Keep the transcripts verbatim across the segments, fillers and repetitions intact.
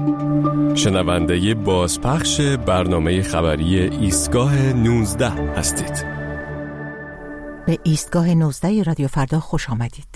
شنونده بازپخش برنامه خبری ایستگاه نوزده هستید. به ایستگاه نوزده رادیو فردا خوش آمدید.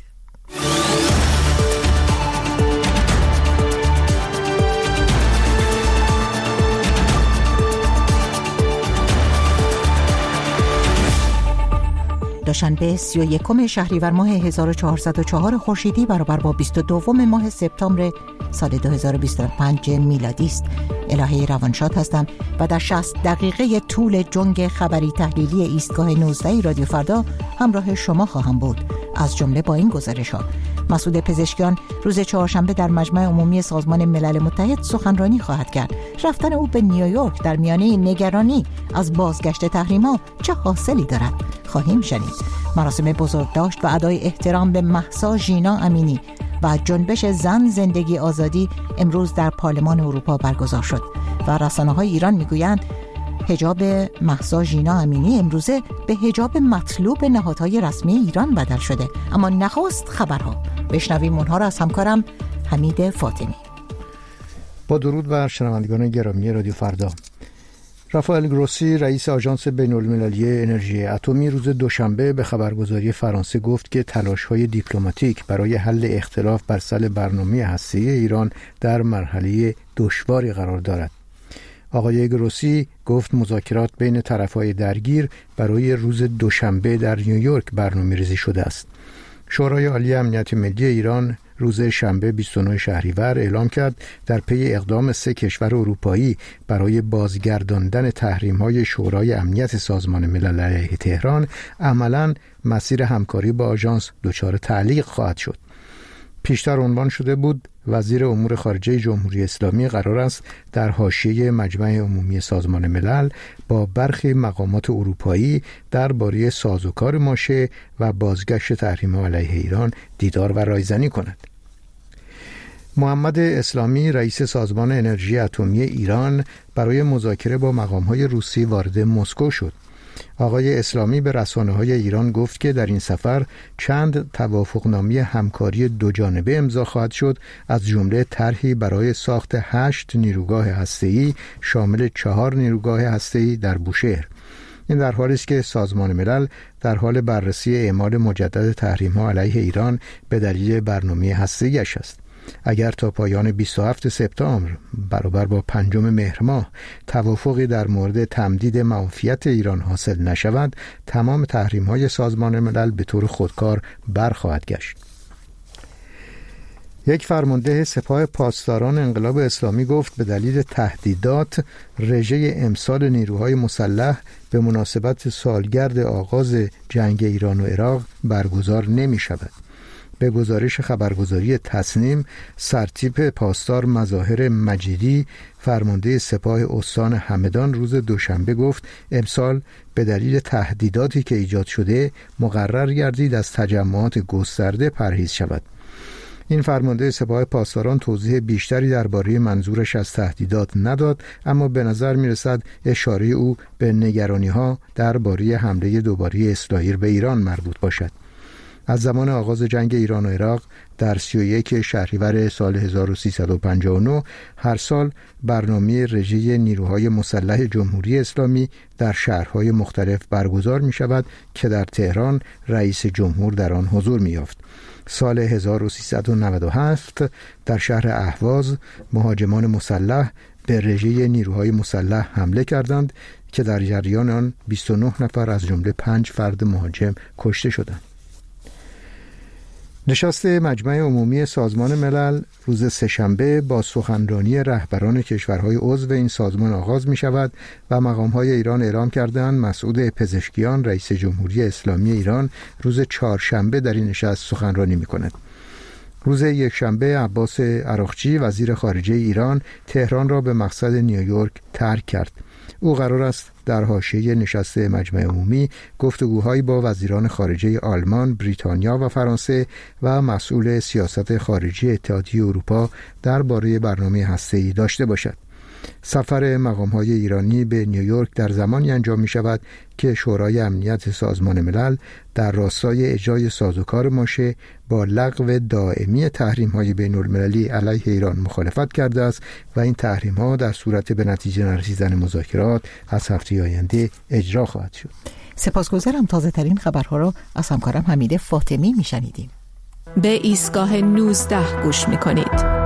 دوشنبه سی و یکم شهریور ماه هزار و چهارصد و چهار خورشیدی برابر با بیست و دوم ماه سپتامبر سال دو هزار و بیست و پنج میلادی است. الهه روانشاد هستم و در شصت دقیقه طول جنگ خبری تحلیلی ایستگاه نوزده رادیو فردا همراه شما خواهم بود. از جمله با این گزارش‌ها: مسعود پزشکیان روز چهارشنبه در مجمع عمومی سازمان ملل متحد سخنرانی خواهد کرد. رفتن او به نیویورک در میانه نگرانی از بازگشت تحریم‌ها چه حاصلی دارد خواهیم شنید. مراسم بزرگداشت و ادای احترام به مهسا ژینا امینی و جنبش زن زندگی آزادی امروز در پارلمان اروپا برگزار شد و رسانه‌های ایران میگویند حجاب مهسا ژینا امینی امروزه به حجاب مطلوب نهادهای رسمی ایران بدل شده. اما نخست خبرها. بشنویم اونها را از همکارم حمید فاطمی. با درود بر شنوندگان گرامی رادیو فردا. رافائل گروسی رئیس آژانس بین‌المللی انرژی اتمی روز دوشنبه به خبرگزاری فرانسه گفت که تلاش‌های دیپلماتیک برای حل اختلاف بر سر برنامه هسته‌ای ایران در مرحله دشواری قرار دارد. آقای گروسی گفت مذاکرات بین طرف‌های درگیر برای روز دوشنبه در نیویورک برنامه‌ریزی شده است. شورای عالی امنیت ملی ایران روز شنبه بیست و نه شهریور اعلام کرد در پی اقدام سه کشور اروپایی برای بازگرداندن تحریم‌های شورای امنیت سازمان ملل علیه تهران عملاً مسیر همکاری با آژانس دچار تعلیق خواهد شد. پیشتر عنوان شده بود وزیر امور خارجه جمهوری اسلامی قرار است در حاشیه مجمع عمومی سازمان ملل با برخی مقامات اروپایی درباره سازوکار ماشه و بازگشت تحریم‌ها علیه ایران دیدار و رایزنی کند. محمد اسلامی رئیس سازمان انرژی اتمی ایران برای مذاکره با مقام‌های روسی وارد مسکو شد. آقای اسلامی به رسانه‌های ایران گفت که در این سفر چند توافقنامه همکاری دوجانبه امضا خواهد شد، از جمله طرحی برای ساخت هشت نیروگاه هسته‌ای شامل چهار نیروگاه هسته‌ای در بوشهر. این در حالی است که سازمان ملل در حال بررسی اعمال مجدد تحریم‌ها علیه ایران به دلیل برنامه هسته‌ایش است. اگر تا پایان بیست و هفتم سپتامبر برابر با پنجم مهر ماه توافقی در مورد تمدید معافیت ایران حاصل نشود، تمام تحریم‌های سازمان ملل به طور خودکار برخواهد گشت. یک فرمانده سپاه پاسداران انقلاب اسلامی گفت به دلیل تهدیدات رژه امسال نیروهای مسلح به مناسبت سالگرد آغاز جنگ ایران و عراق برگزار نمی شود. به گزارش خبرگزاری تصنیم، سرتیپ پاسدار مظاهر مجیدی فرمانده سپاه استان همدان روز دوشنبه گفت امسال به دلیل تهدیداتی که ایجاد شده مقرر گردید از تجمعات گسترده پرهیز شود. این فرمانده سپاه پاسداران توضیح بیشتری درباره منظورش از تهدیدات نداد، اما به نظر می‌رسد اشاره او به نگرانی‌ها درباره حمله دوباره اسرائیل به ایران مربوط باشد. از زمان آغاز جنگ ایران و عراق در سی و یک شهریور سال هزار و سیصد و پنجاه و نه هر سال برنامه رژه نیروهای مسلح جمهوری اسلامی در شهرهای مختلف برگزار می شود که در تهران رئیس جمهور در آن حضور می یافت. سال هزار و سیصد و نود و هفت در شهر اهواز مهاجمان مسلح به رژه نیروهای مسلح حمله کردند که در جریان آن بیست و نه نفر از جمله پنج فرد مهاجم کشته شدند. نشست مجمع عمومی سازمان ملل روز سه‌شنبه با سخنرانی رهبران کشورهای عضو این سازمان آغاز می شود و مقام‌های ایران اعلام کردند مسعود پزشکیان رئیس جمهوری اسلامی ایران روز چهارشنبه در این نشست سخنرانی می کند. روز یکشنبه عباس عراقچی وزیر خارجه ایران تهران را به مقصد نیویورک ترک کرد. او قرار است در حاشیه نشست مجمع عمومی گفتگوهایی با وزیران خارجه آلمان، بریتانیا و فرانسه و مسئول سیاست خارجی اتحادیه اروپا درباره برنامه هسته‌ای داشته باشد. سفر مقام‌های ایرانی به نیویورک در زمانی انجام می‌شود که شورای امنیت سازمان ملل در راستای اجرای سازوکار ماشه با لغو دائمی تحریم‌های بین‌المللی علیه ایران مخالفت کرده است و این تحریم‌ها در صورت به نتیجه نرسیدن مذاکرات از هفته آینده اجرا خواهد شد. سپاسگزارم. تازه ترین خبرها را از همکارم حمیده فاطمی میشنیدیم. به ایستگاه نوزده گوش میکنید.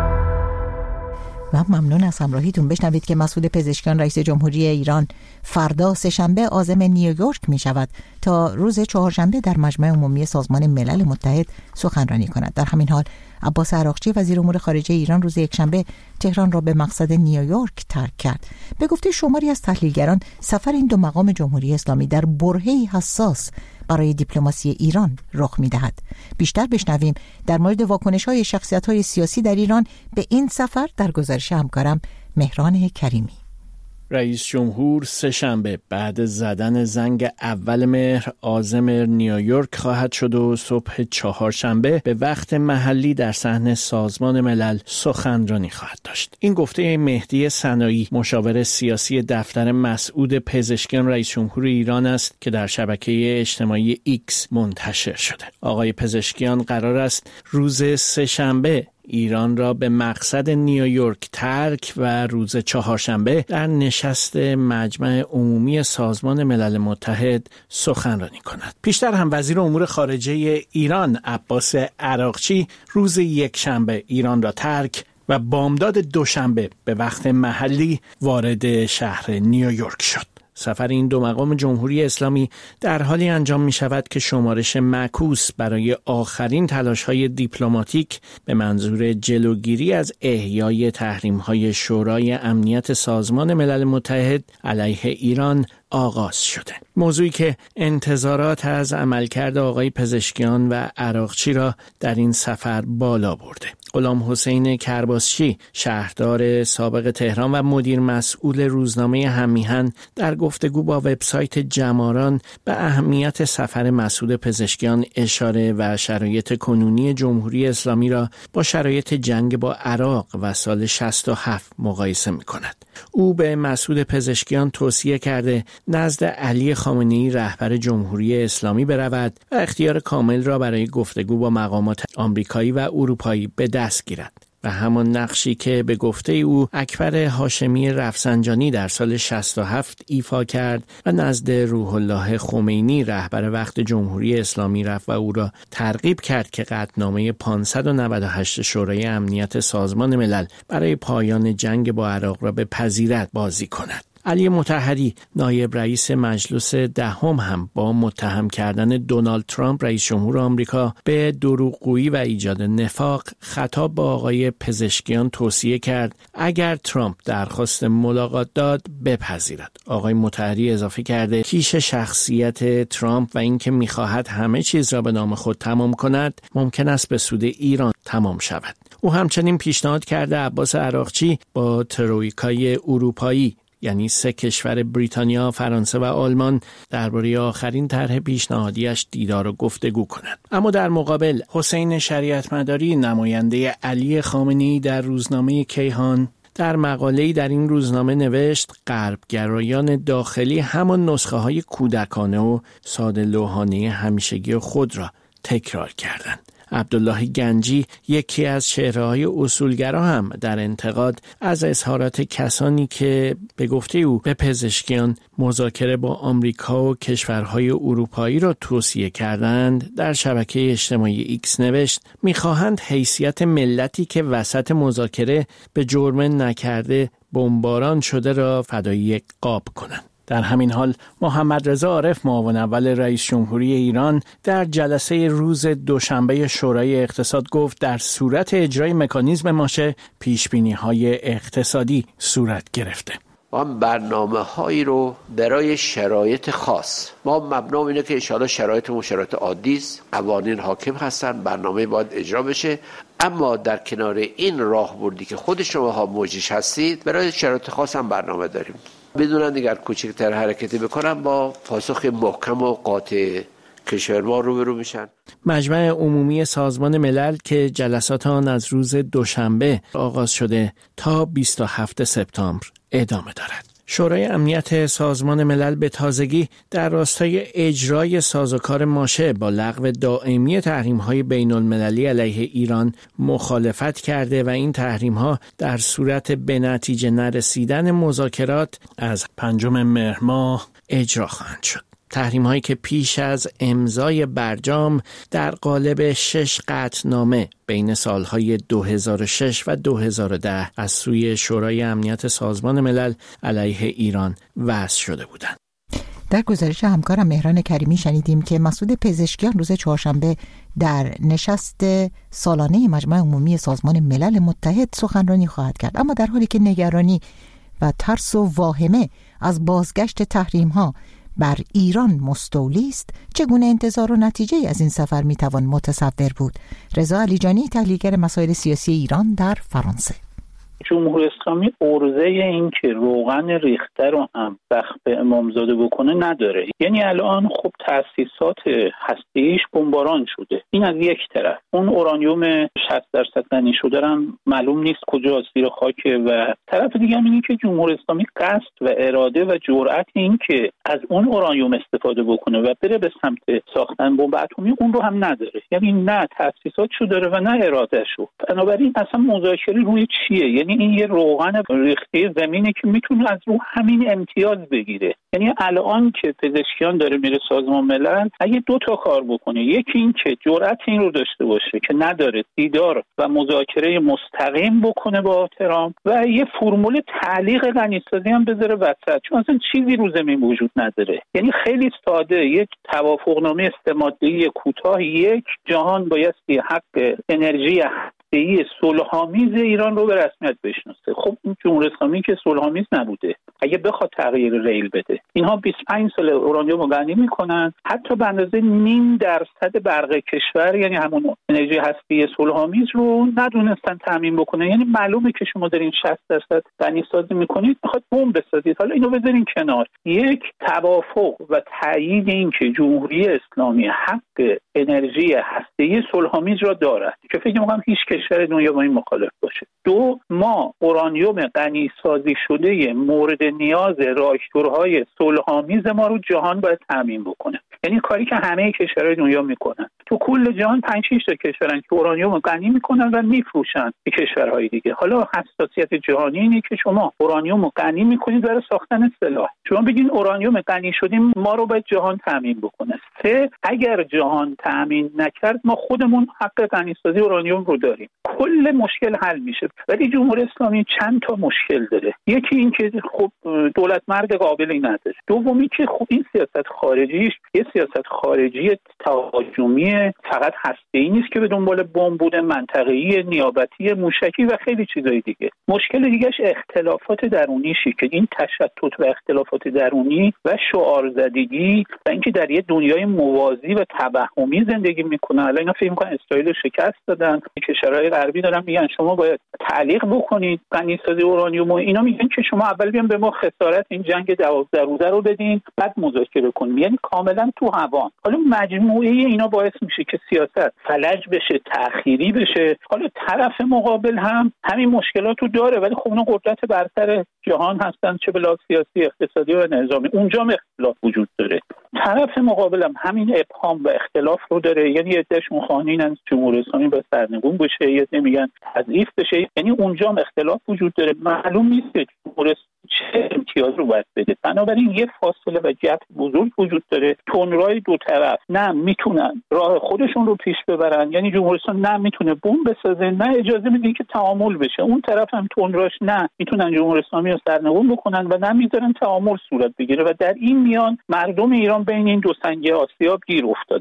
و ممنون از همراهیتون. بشنوید که مسئول پزشکیان رئیس جمهوری ایران فردا سه‌شنبه عازم نیویورک می شود تا روز چهارشنبه در مجمع عمومی سازمان ملل متحد سخنرانی کند. در همین حال عباس عراقچی وزیر امور خارجه ایران روز یکشنبه تهران را به مقصد نیویورک ترک کرد. به گفته شماری از تحلیلگران سفر این دو مقام جمهوری اسلامی در برهه‌ای حساس برای دیپلماسی ایران رخ می‌دهد. بیشتر بشنویم در مورد واکنش‌های شخصیت‌های سیاسی در ایران به این سفر در گزارش همکارم مهران کریمی. رئیس جمهور سه‌شنبه بعد زدن زنگ اول مهر عازم نیویورک خواهد شد و صبح چهارشنبه به وقت محلی در صحن سازمان ملل سخنرانی خواهد داشت. این گفته مهدی سنایی، مشاور سیاسی دفتر مسعود پزشکیان رئیس جمهور ایران است که در شبکه اجتماعی ایکس منتشر شده. آقای پزشکیان قرار است روز سه‌شنبه ایران را به مقصد نیویورک ترک و روز چهارشنبه در نشست مجمع عمومی سازمان ملل متحد سخنرانی کند. پیشتر هم وزیر امور خارجه ایران عباس عراقچی روز یکشنبه ایران را ترک و بامداد دوشنبه به وقت محلی وارد شهر نیویورک شد. سفر این دو مقام جمهوری اسلامی در حالی انجام می شود که شمارش معکوس برای آخرین تلاش‌های دیپلماتیک به منظور جلوگیری از احیای تحریم‌های شورای امنیت سازمان ملل متحد علیه ایران آغاز شده. موضوعی که انتظارات از عملکرد آقای پزشکیان و عراقچی را در این سفر بالا برده. غلام حسین کرباسچی، شهردار سابق تهران و مدیر مسئول روزنامه هممیهن، در گفتگو با وبسایت جماران به اهمیت سفر مسعود پزشکیان اشاره و شرایط کنونی جمهوری اسلامی را با شرایط جنگ با عراق و سال شصت و هفت مقایسه می‌کند. او به مسعود پزشکیان توصیه کرده نزد علی خامنه‌ای رهبر جمهوری اسلامی برود و اختیار کامل را برای گفتگو با مقامات آمریکایی و اروپایی به دست گیرد و همان نقشی که به گفته او اکبر هاشمی رفسنجانی در سال شصت و هفت ایفا کرد و نزد روح الله خمینی رهبر وقت جمهوری اسلامی رفت و او را ترغیب کرد که قطعنامه پانصد و نود و هشت شورای امنیت سازمان ملل برای پایان جنگ با عراق را بپذیرد بازی کند. علی مطهری، نایب رئیس مجلس دهم، هم با متهم کردن دونالد ترامپ رئیس جمهور آمریکا به دروغگویی و ایجاد نفاق خطاب با آقای پزشکیان توصیه کرد اگر ترامپ درخواست ملاقات داد بپذیرد. آقای مطهری اضافه کرده کیش شخصیت ترامپ و اینکه می‌خواهد همه چیز را به نام خود تمام کند ممکن است به سود ایران تمام شود. او همچنین پیشنهاد کرده عباس عراقچی با ترویکای اروپایی، یعنی سه کشور بریتانیا، فرانسه و آلمان، درباره آخرین طرح پیشنهادیش دیدار و گفتگو کند. اما در مقابل حسین شریعتمداری، نماینده علی خامنه‌ای در روزنامه کیهان، در مقاله‌ای در این روزنامه نوشت غربگرایان داخلی همان نسخه های کودکانه و ساده لوحانه همیشگی خود را تکرار کردند. عبدالله گنجی، یکی از چهره‌های اصولگرا، هم در انتقاد از اظهارات کسانی که به گفته او به پزشکیان مذاکره با آمریکا و کشورهای اروپایی را توصیه کردند در شبکه اجتماعی ایکس نوشت می‌خواهند حیثیت ملتی که وسط مذاکره به جرم نکرده بمباران شده را فدای یک قاب کنند. در همین حال محمد رضا عارف، معاون اول رئیس جمهوری ایران، در جلسه روز دوشنبه شورای اقتصاد گفت در صورت اجرای مکانیزم ماشه پیشبینی‌های اقتصادی صورت گرفته. ما برنامه هایی رو برای شرایط خاص، ما مبنا اینه که ان شاءالله شرایط و شرایط عادی است، قوانین حاکم هستن، برنامه باید اجرا بشه، اما در کنار این راهبردی که خود شماها موجش هستید برای شرایط خاص هم برنامه داریم. بدونن اگر کوچکتر حرکتی بکنم با پاسخ محکم و قاطع کشور ما روبرو میشن. مجمع عمومی سازمان ملل که جلسات آن از روز دوشنبه آغاز شده تا بیست و هفتم سپتامبر ادامه دارد. شورای امنیت سازمان ملل به تازگی در راستای اجرای سازوکار ماشه با لغو دائمی تحریم‌های بین‌المللی علیه ایران مخالفت کرده و این تحریم‌ها در صورت به نتیجه نرسیدن مذاکرات از پنجم مهر ماه اجرا خواهند شد. تحریم‌هایی که پیش از امضای برجام در قالب شش قطعنامه بین سالهای دو هزار و شش و دو هزار و ده از سوی شورای امنیت سازمان ملل علیه ایران وضع شده بودند. در گزارش همکارم مهران کریمی شنیدیم که مسعود پزشکیان روز چهارشنبه در نشست سالانه مجمع عمومی سازمان ملل متحد سخنرانی خواهد کرد، اما در حالی که نگرانی و ترس و واهمه از بازگشت تحریم‌ها بر ایران مستولی است، چگونه انتظار و نتیجه از این سفر میتوان متصور بود؟ رضا علیجانی، تحلیلگر مسائل سیاسی ایران در فرانسه. جمهوری اسلامی عرضه این که روغن ریخته رو هم بخت به امامزاده بکنه نداره. یعنی الان خب تأسیسات هسته‌ایش بمباران شده. این از یک طرف. اون اورانیوم شصت درصد غنی شده هم معلوم نیست کجاست، زیر خاکه. و طرف دیگه هم اینه که جمهوری اسلامی قصد و اراده و جرأت این که از اون اورانیوم استفاده بکنه و بره به سمت ساختن بمب اتمی اون رو هم نداره. یعنی نه تأسیساتشو داره و نه ارادهشو. بنابراین اصلا مذاکره روی چیه؟ یعنی این یه روغن ریخته زمینه که میتونه از رو همین امتیاز بگیره. یعنی الان که پزشکیان داره میره سازمان ملل، اگه دو تا کار بکنه، یکی این که جرأت این رو داشته باشه که نداره، دیدار و مذاکره مستقیم بکنه با ترامپ و یه فرمول تعلیق غنیسازی هم بذاره وسط، چون اصلا چیزی رو زمین وجود نداره. یعنی خیلی ساده، یک توافقنامه سه‌ماده‌ای کوتاه، یک جهان بایستی حق انرژی ای صلح‌آمیز ایران رو به رسمیت بشناسه. خب این جمهوری اسلامی که صلح‌آمیز نبوده، اگه بخواد تغییر ریل بده، اینها بیست و پنج سال اورانیوم رو غنی میکنن، حتی به اندازه نیم درصد برق کشور، یعنی همون انرژی هستی صلح‌آمیز رو ندونستن تامین بکنن. یعنی معلومه که شما دارین شصت درصد غنی سازی میکنید، میخواد بمب بسازید. حالا اینو بذارین کنار. یک توافق و تایید این که جمهوری اسلامی حق انرژی هستی صلح‌آمیز را دارد که فکر می‌کنم هیچ کشور دنیا با این مخالف باشه. دو، ما اورانیوم غنی سازی شده مورد نیاز راکتورهای صلح‌آمیز ما رو جهان باید تامین بکنه. یعنی کاری که همه کشورهای دنیا میکنن. تو کل جهان پنج شش تا کشورن که اورانیوم غنی میکنن و میفروشن به کشورهای دیگه. حالا حساسیت جهانی اینه که شما اورانیوم غنی میکنید برای ساختن سلاح. شما بگین اورانیوم غنی شدیم، ما رو باید جهان تامین بکنه. سه، اگر جهان تامین نکرد، ما خودمون حق غنی سازی اورانیوم رو داریم. کل مشکل حل میشه. ولی جمهوری اسلامی چند تا مشکل داره. یکی این که خب دولت مرد قابلی نداره. دومی که خب این سیاست خارجیش یه سیاست خارجی تهاجمی فقط هسته‌ای نیست که به دنبال بمب بوده، منطقه‌ای، نیابتی، موشکی و خیلی چیزای دیگه. مشکل دیگهش اختلافات درونیشه که این تشتت و اختلافات درونی و شعار زدگی و اینکه در یه دنیای موازی و توهمی زندگی میکنن. الان اینا فکر می‌کنن اسرائیل رو شکست دادن، کشورهای غربی دارن میگن شما باید تعلیق بکنید غنیسازی اورانیوم، و اینا میگن که شما اول بیان به ما خسارت این جنگ دوازده روزه رو بدین بعد مذاکره کنیم. یعنی کاملا تو هوا. حالا مجموعه اینا باعث میشه که سیاست فلج بشه، تأخیری بشه. حالا طرف مقابل هم همین مشکلات رو داره، ولی خب اونا قدرت برتر جهان هستن، چه به لحاظ سیاسی، اقتصادی و نظامی. اونجا هم اختلاف وجود داره. طرف مقابل هم همین ابهام و اختلاف رو داره. یعنی عده‌شون خواهان جمهوری اسلامی به سرنگون بشه، یه عده میگن تضعیف بشه. یعنی اونجا هم اختلاف وجود داره. معلوم نیست که جمهوری چه امتیاز رو باید بده. بنابراین یه فاصله و گپ بزرگ وجود داره. تندروهای دو طرف نه میتونن راه خودشون رو پیش ببرن. یعنی جمهوری اسلامی نه میتونه بمب بسازه، نه اجازه میده که تعامل بشه. اون طرف هم تندروش نه میتونن جمهوری اسلامی رو سرنگون بکنن و نه میذارن تعامل صورت بگیره. و در این میان مردم ایران بین این دو سنگ آسیاب گیر افتادن.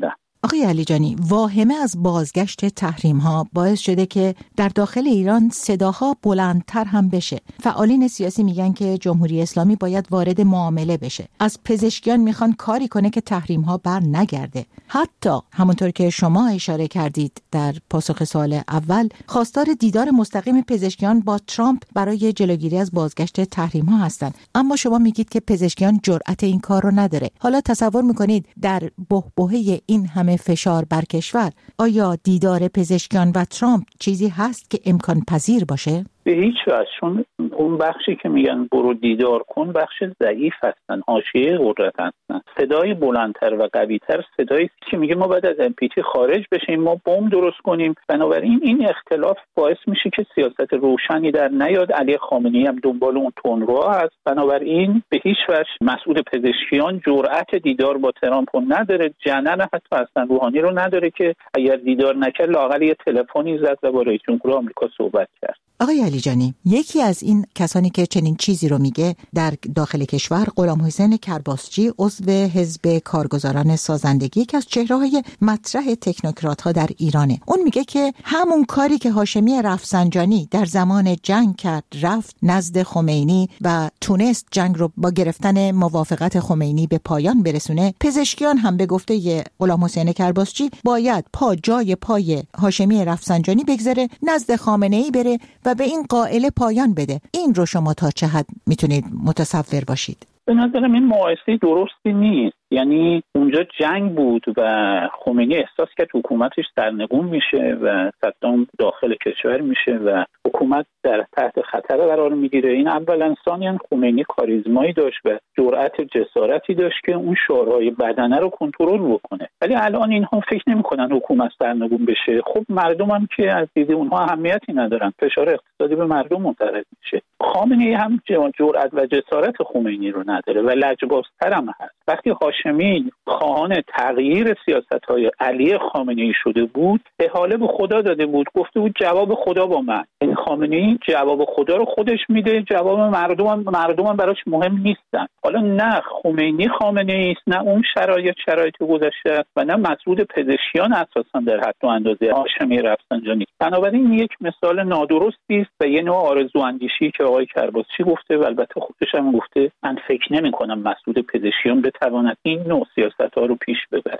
آقای علیجانی، واهمه از بازگشت تحریم ها باعث شده که در داخل ایران صداها بلندتر هم بشه. فعالین سیاسی میگن که جمهوری اسلامی باید وارد معامله بشه. از پزشکیان میخوان کاری کنه که تحریم ها بر نگرده. حتی همونطور که شما اشاره کردید در پاسخ سوال اول، خواستار دیدار مستقیم پزشکیان با ترامپ برای جلوگیری از بازگشت تحریم ها هستند. اما شما میگید که پزشکیان جرأت این کار رو نداره. حالا تصور میکنید در بحبوحه این همه فشار بر کشور، آیا دیدار پزشکیان و ترامپ چیزی هست که امکان پذیر باشه؟ به هیچ وجه، چون اون بخشی که میگن برو دیدار کن بخش ضعیف هستن، حاشیه قدرت هستن. صدای بلندتر و قوی‌تر صدایی که میگه ما بعد از امپیتی خارج بشیم، ما بمب درست کنیم. بنابراین این اختلاف باعث میشه که سیاست روشنی در نیاد. علی خامنه‌ای هم دنبال اون تندرو هست. بنابراین به هیچ وجه مسئول پزشکیان جرأت دیدار با ترامپ نداره. جنن حتی حسن روحانی رو نداره که اگر دیدار نکرد لااقل یه تلفنی زد و با رئیس جمهور آمریکا صحبت کرد. آقای علیجانی، یکی از این کسانی که چنین چیزی رو میگه در داخل کشور غلام حسین کرباسچی، عضو حزب کارگزاران سازندگی، یکی از چهره‌های مطرح تکنوکرات ها در ایرانه. اون میگه که همون کاری که هاشمی رفسنجانی در زمان جنگ کرد، رفت نزد خمینی و تونست جنگ رو با گرفتن موافقت خمینی به پایان برسونه، پزشکیان هم به گفته غلام حسین کرباسچی باید پا جای پای هاشمی رفسنجانی بگذاره، نزد خامنه‌ای بره و به این قائله پایان بده. این رو شما تا چه حد میتونید متصور باشید؟ به نظرم این مقایسه درستی نیست. یعنی اونجا جنگ بود و خمینی احساس کرد حکومتش سرنگون میشه و صدام داخل کشور میشه و حکومت در تحت خطر قرار میگیره. این اولا. ثانیاً خمینی کاریزمایی داشت و جرأت جسارتی داشت که اون شعارهای بدنه رو کنترل بکنه. ولی الان اینها فکر نمی‌کنن حکومت سرنگون بشه. خب مردم هم که از دید اونها اهمیتی ندارن، فشار اقتصادی به مردم منتقل میشه. خامنه‌ای هم جرأت و جسارت خمینی رو نداره و لجبازتر هم هست. وقتی هاشمی خواهان تغییر سیاست‌های علی خامنه‌ای شده بود، احاله به خدا داده بود، گفته بود جواب خدا با من. این خامنه‌ای جواب خدا رو خودش میده، جواب مردم هم مردم هم براش مهم نیستن. حالا نه خمینی خامنه‌ای است، نه اون شرایط شرایط گذشته است و نه مسعود پزشکیان اساساً در حد و اندازه هاشمی رفسنجانی. بنابراین یک مثال نادرستی است و یه نوع آرزو اندیشی که آقای کرباسچی گفته و البته خودش هم گفته، من فکر نمی‌کنم مسعود پزشکیان بتواند این نوع سیاست‌ها رو پیش ببره.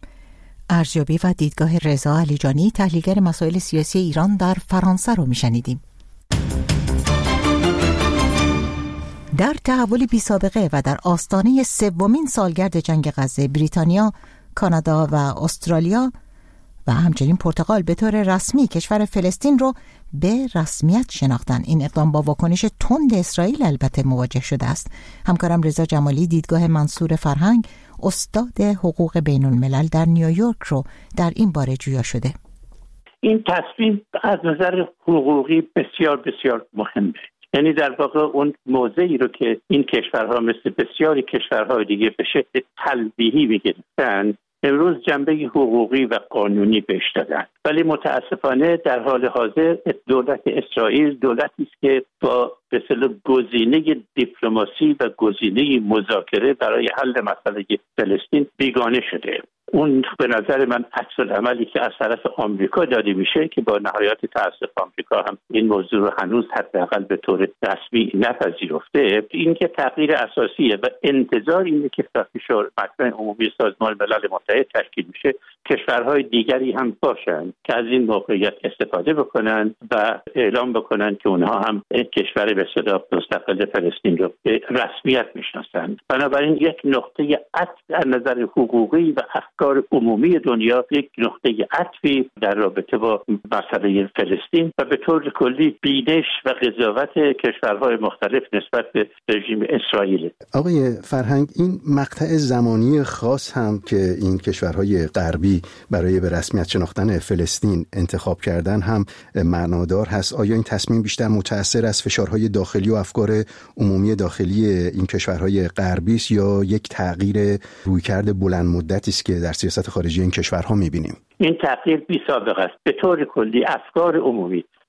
ارزیابی و دیدگاه رضا علیجانی، تحلیلگر مسائل سیاسی ایران در فرانسه رو میشنیدیم. در تحولی بی سابقه و در آستانه سومین سالگرد جنگ غزه، بریتانیا، کانادا و استرالیا و همچنین پرتغال به طور رسمی کشور فلسطین رو به رسمیت شناختن. این اقدام با واکنش تند اسرائیل البته مواجه شده است. همکارم رضا جمالی دیدگاه منصور فرهنگ، استاد حقوق بین الملل در نیویورک رو در این باره جویا شده. این تصمیم از نظر حقوقی بسیار بسیار مهمه. یعنی در واقع اون موضعی رو که این کشورها مثل بسیاری کشورهای دیگه به شکل تلویحی می‌گرفتن، امروز جنبه حقوقی و قانونی بهش دادن. ولی متاسفانه در حال حاضر دولت اسرائیل دولتی است که با به اصطلاح گزینه دیپلماسی و گزینه مذاکره برای حل مسئله فلسطین بیگانه شده. اون به نظر من عکس العملی که از طرف آمریکا داده میشه که با نهایت تأسف آمریکا هم این موضوع رو هنوز حداقل به طور رسمی نپذیرفته، این که تغییر اساسیه و انتظار اینه که وقتی شورای مجمع عمومی سازمان ملل متحد تشکیل میشه کشورهای دیگری هم باشن که از این موقعیت استفاده بکنن و اعلام بکنن که اونها هم کشور به اصطلاح مستقل فلسطین رو به رسمیت میشناسن. بنابراین یک نقطه عطف از نظر حقوقی و افکار عمومی دنیا، یک نقطه عطفی در رابطه با مسئله فلسطین و به طور کلی بینش و قضاوت کشورهای مختلف نسبت به رژیم اسرائیل. آقای فرهنگ، این مقطع زمانی خاص هم که این کشورهای غربی برای به رسمیت شناختن فلسطین انتخاب کردن هم معنادار هست. آیا این تصمیم بیشتر متأثر از فشارهای داخلی و افکار عمومی داخلی این کشورهای غربی است یا یک تغییر رویکرد بلند مدتی است که در سیاست خارجی این کشورها می‌بینیم؟ این تغییر بی سابقه است. به طور کلی افکار عمومی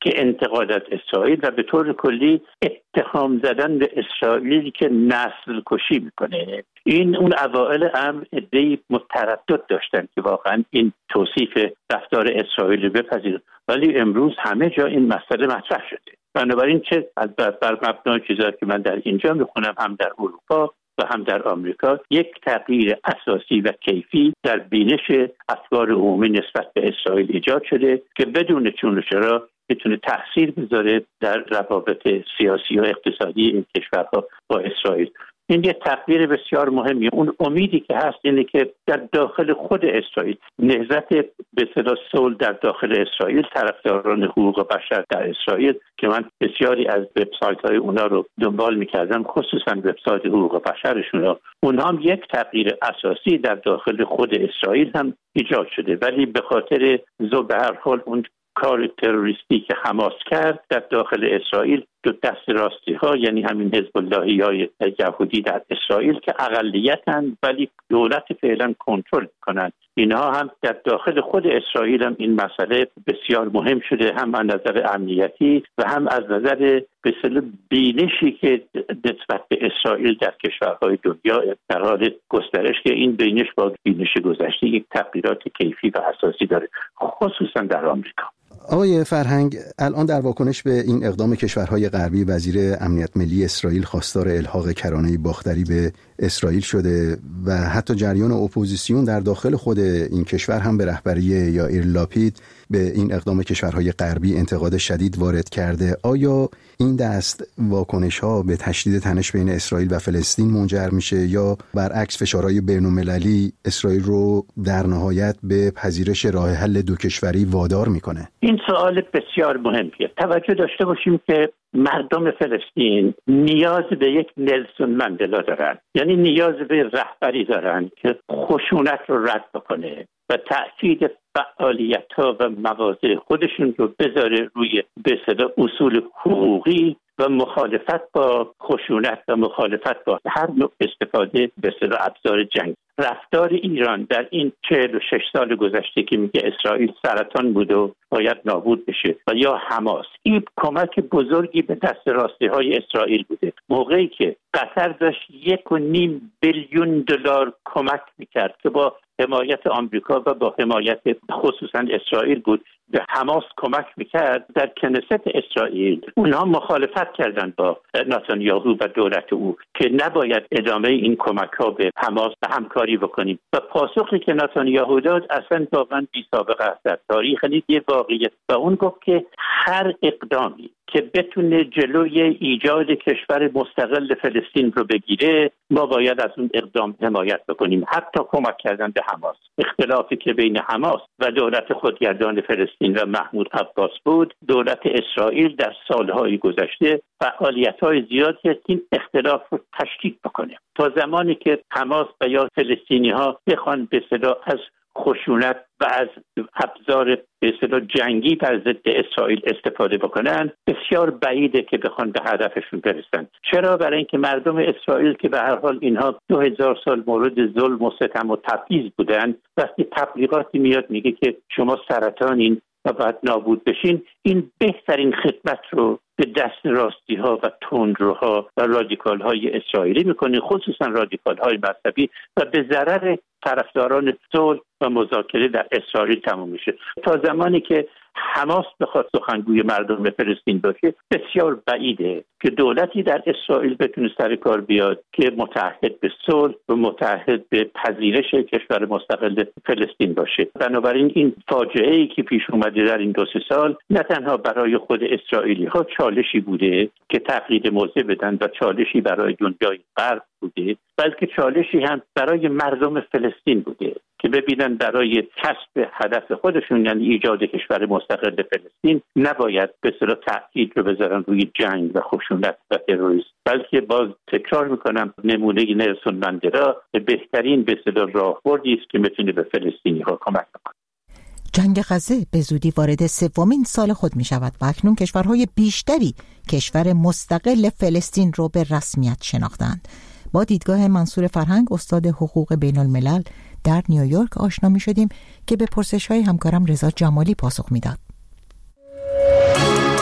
که انتقاد از اسرائیل و به طور کلی اتهام زدن به اسرائیل که نسل کشی میکنه. این اون اوائل هم عده‌ای متردد داشتن که واقعا این توصیف رفتار اسرائیل بپذیرند، ولی امروز همه جا این مسئله مطرح شده. بنابراین چه بر مبنای چیزایی که من در اینجا میخونم، هم در اروپا و هم در آمریکا، یک تغییر اساسی و کیفی در بینش افکار عمومی نسبت به اسرائیل ایجاد شده که بدون چون و چرا میتونه تأثیر بذاره در روابط سیاسی و اقتصادی این کشورها با اسرائیل. این یه تغییر بسیار مهمیه. اون امیدی که هست اینه که در داخل خود اسرائیل نهضت به اصطلاح صلح در داخل اسرائیل، طرفداران حقوق بشر در اسرائیل که من بسیاری از وبسایت‌های اونا رو دنبال می‌کردم، خصوصا وبسایت حقوق بشرشون رو، اونها هم یک تغییر اساسی در داخل خود اسرائیل هم ایجاد شده، ولی به خاطر زو به هر حال اون کار تروریستی که حماس کرد در داخل اسرائیل، دو دست راستی ها یعنی همین حزب اللهی های یهودی در اسرائیل که اقلیتن ولی دولت فعلا کنترل کنند، اینها هم در داخل خود اسرائیل هم این مسئله بسیار مهم شده، هم از نظر امنیتی و هم از نظر به اصطلاح بینشی که نسبت به اسرائیل در کشورهای دنیا در حال گسترش، که این بینش با بینش گذشته یک تغییرات کیفی و اساسی داره، خصوصا در آمریکا. آقای فرهنگ، الان در واکنش به این اقدام کشورهای غربی، وزیر امنیت ملی اسرائیل خواستار الحاق کرانه باختری به اسرائیل شده و حتی جریان اپوزیسیون در داخل خود این کشور هم به رهبری یائیر لاپید به این اقدام کشورهای غربی انتقاد شدید وارد کرده. آیا این دست واکنش‌ها به تشدید تنش بین اسرائیل و فلسطین منجر میشه یا برعکس فشارهای بین‌المللی اسرائیل رو در نهایت به پذیرش راه حل دو کشوری وادار میکنه؟ این سوال بسیار مهمیه. توجه داشته باشیم که مردم فلسطین نیاز به یک نلسون مندلا دارن، یعنی نیاز به رهبری دارن که خشونت رو رد بکنه و تأکید فعالیت‌ها و مواضع خودشون رو بذاره روی به اصطلاح اصول حقوقی و مخالفت با خشونت و مخالفت با هر نوع استفاده به اصطلاح ابزار جنگ. رفتار ایران در این چهل و شش سال گذشته که میگه اسرائیل سرطان بود و باید نابود بشه، و یا حماس، این کمک بزرگی به دست راستی های اسرائیل بوده. موقعی که قطر داشت یک و نیم بیلیون دلار کمک میکرد که با حمایت آمریکا و با حمایت خصوصا اسرائیل بود به حماس کمک میکرد، در کنست اسرائیل اونها مخالفت کردند با نتانیاهو و دولت او که نباید ادامه این کمک ها به حماس و همکاری بکنیم، و پاسخی که نتانیاهو داد اصلا واقعا بی سابقه است در تاریخ، یه واقعیت، و اون گفت که هر اقدامی که بتونه جلوی ایجاد کشور مستقل فلسطین رو بگیره ما باید از اون اقدام حمایت بکنیم، حتی کمک کردن به حماس. اختلافی که بین حماس و دولت خودگردان فلسطین و محمود عباس بود، دولت اسرائیل در سالهای گذشته فعالیت‌های زیادی که این اختلاف رو تشدید بکنه. تا زمانی که حماس و یا فلسطینی‌ها بخوان به اصطلاح از خشونت و از ابزار به اصطلاح جنگی بر ضد اسرائیل استفاده بکنن، بسیار بعیده که بخوان به هدفشون برسن. چرا؟ برای اینکه مردم اسرائیل که به هر حال اینها دو هزار سال مورد ظلم و ستم و تبعیض بودن، وقتی تبلیغاتی میاد میگه که شما سرطانین و باید نابود بشین، این بهترین خدمت رو به دست راستی ها و تندروها و رادیکال های اسرائیلی میکنه، خصوصا رادیکال های مذهبی، و به ضرر طرفداران صلح و مذاکره در اسرائیل تموم میشه. تا زمانی که حماس بخواد سخنگوی مردم فلسطین باشه، بسیار بعیده که دولتی در اسرائیل بتونه سر کار بیاد که متعهد به صلح و متعهد به پذیرش کشور مستقل فلسطین باشه. بنابراین این فاجعه ای که پیش اومده در این دو سه سال نه تنها برای خود اسرائیلی ها چالشی بوده که تغییر موضع بدن و چالشی برای دنیای غرب بوده، بلکه چالشی هم برای مردم فلسطین بوده که ببینن برای کسب هدف خودشون، یعنی ایجاد کشور مستقل فلسطین، نباید به اصطلاح تأکید رو بذارن روی جنگ و خشونت و تروریسم، بلکه باز تکرار میکنم نمونه نلسون مندلا بهترین به اصطلاح راهبردی است که میتونه به فلسطینی ها کمک کنه. جنگ غزه به زودی وارد سومین سال خود می شود و اکنون کشورهای بیشتری کشور مستقل فلسطین رو به رسمیت شناختند. با دیدگاه منصور فرهنگ، استاد حقوق بین الملل در نیویورک آشنا می شدیم که به پرسش‌های همکارم رضا جمالی پاسخ می داد.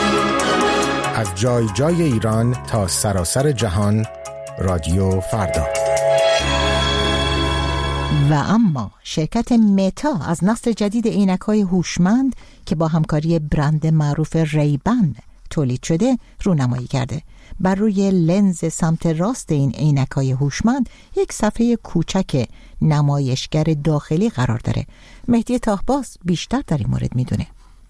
از جای جای ایران تا سراسر جهان، رادیو فردا. و اما شرکت متا از نسل جدید عینک‌های هوشمند که با همکاری برند معروف ریبن تولید شده رونمایی کرده. بر روی لنز سمت راست این عینک‌های هوشمند یک صفحه کوچک نمایشگر داخلی قرار داره. مهدی طاهباز بیشتر در این مورد میدونه.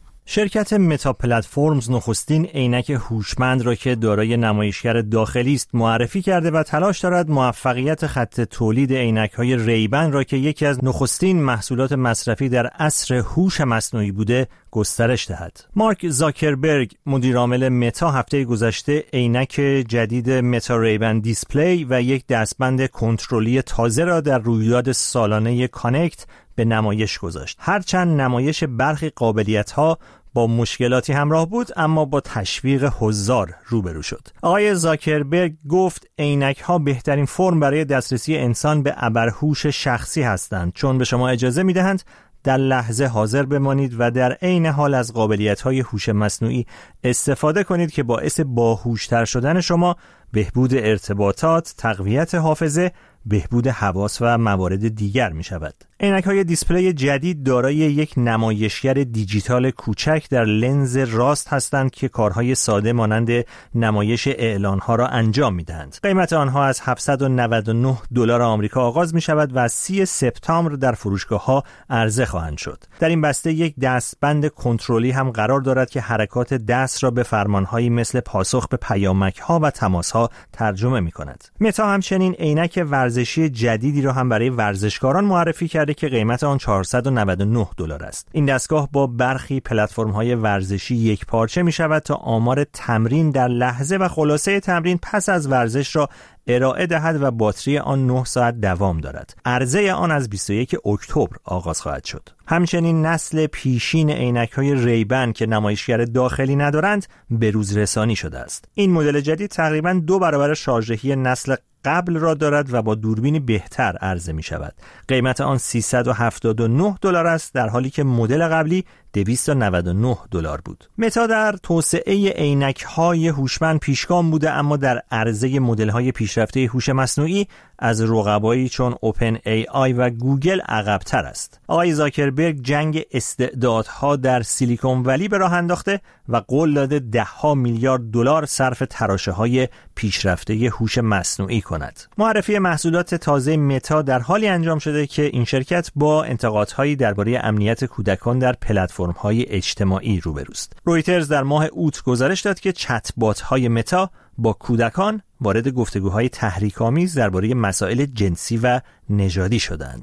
شرکت متا پلتفرمز نخستین عینک هوشمند را که دارای نمایشگر داخلی است معرفی کرده و تلاش دارد موفقیت خط تولید عینک‌های ریبن را که یکی از نخستین محصولات مصرفی در عصر هوش مصنوعی بوده گسترش دهد. مارک زاکربرگ مدیر عامل متا هفته گذشته عینک جدید متا ریبن دیسپلی و یک دستبند کنترلی تازه را در رویداد سالانه کانکت به نمایش گذاشت. هرچند نمایش برخی قابلیت‌ها با مشکلاتی همراه بود، اما با تشویق حضار روبرو شد. آقای زاکربرگ گفت عینک‌ها بهترین فرم برای دسترسی انسان به ابرهوش شخصی هستند، چون به شما اجازه می‌دهند در لحظه حاضر بمانید و در عین حال از قابلیت‌های هوش مصنوعی استفاده کنید که باعث باهوش‌تر شدن شما، بهبود ارتباطات، تقویت حافظه، بهبود حواس و موارد دیگر می شود. عینک‌های دیسپلی جدید دارای یک نمایشگر دیجیتال کوچک در لنز راست هستند که کارهای ساده مانند نمایش اعلان‌ها را انجام می‌دهند. قیمت آنها از هفتصد و نود و نه دلار آمریکا آغاز می شود و از سی سپتامبر در فروشگاه‌ها عرضه خواهند شد. در این بسته یک دستبند کنترلی هم قرار دارد که حرکات دست را به فرمان‌هایی مثل پاسخ به پیامک‌ها و تماس‌ها ترجمه می‌کند. متا همچنین عینک ورزشی جدیدی را هم برای ورزشکاران معرفی کرده که قیمت آن چهارصد و نود و نه دلار است. این دستگاه با برخی پلتفرم‌های ورزشی یک پارچه می شود تا آمار تمرین در لحظه و خلاصه تمرین پس از ورزش را ارائه دهد و باتری آن نه ساعت دوام دارد. عرضه آن از بیست و یک اکتبر آغاز خواهد شد. همچنین نسل پیشین عینک‌های ریبن که نمایشگر داخلی ندارند به روز رسانی شده است. این مدل جدید تقریباً دو برابر شارژدهی نسل قبل را دارد و با دوربینی بهتر عرضه می شود. قیمت آن سیصد و هفتاد و نه دلار است، در حالی که مدل قبلی دویست و نود و نه دلار بود. متا در توسعه عینک‌های هوشمند پیشگام بوده، اما در عرضه مدل‌های پیشرفته هوش مصنوعی از رقبایی چون اوپن ای آی و گوگل عقب‌تر است. آقای زاکربرگ جنگ استعدادها در سیلیکون ولی به راه انداخته و قول داده ده‌ها میلیارد دلار صرف تراشه‌های پیشرفته هوش مصنوعی کند. معرفی محصولات تازه متا در حالی انجام شده که این شرکت با انتقادهایی درباره امنیت کودکان در پلتفرم‌های اجتماعی روبروست. رویترز در ماه اوت گزارش داد که چت بات‌های متا با کودکان وارد گفتگوهای تحریک‌آمیز درباره مسائل جنسی و نژادی شدند.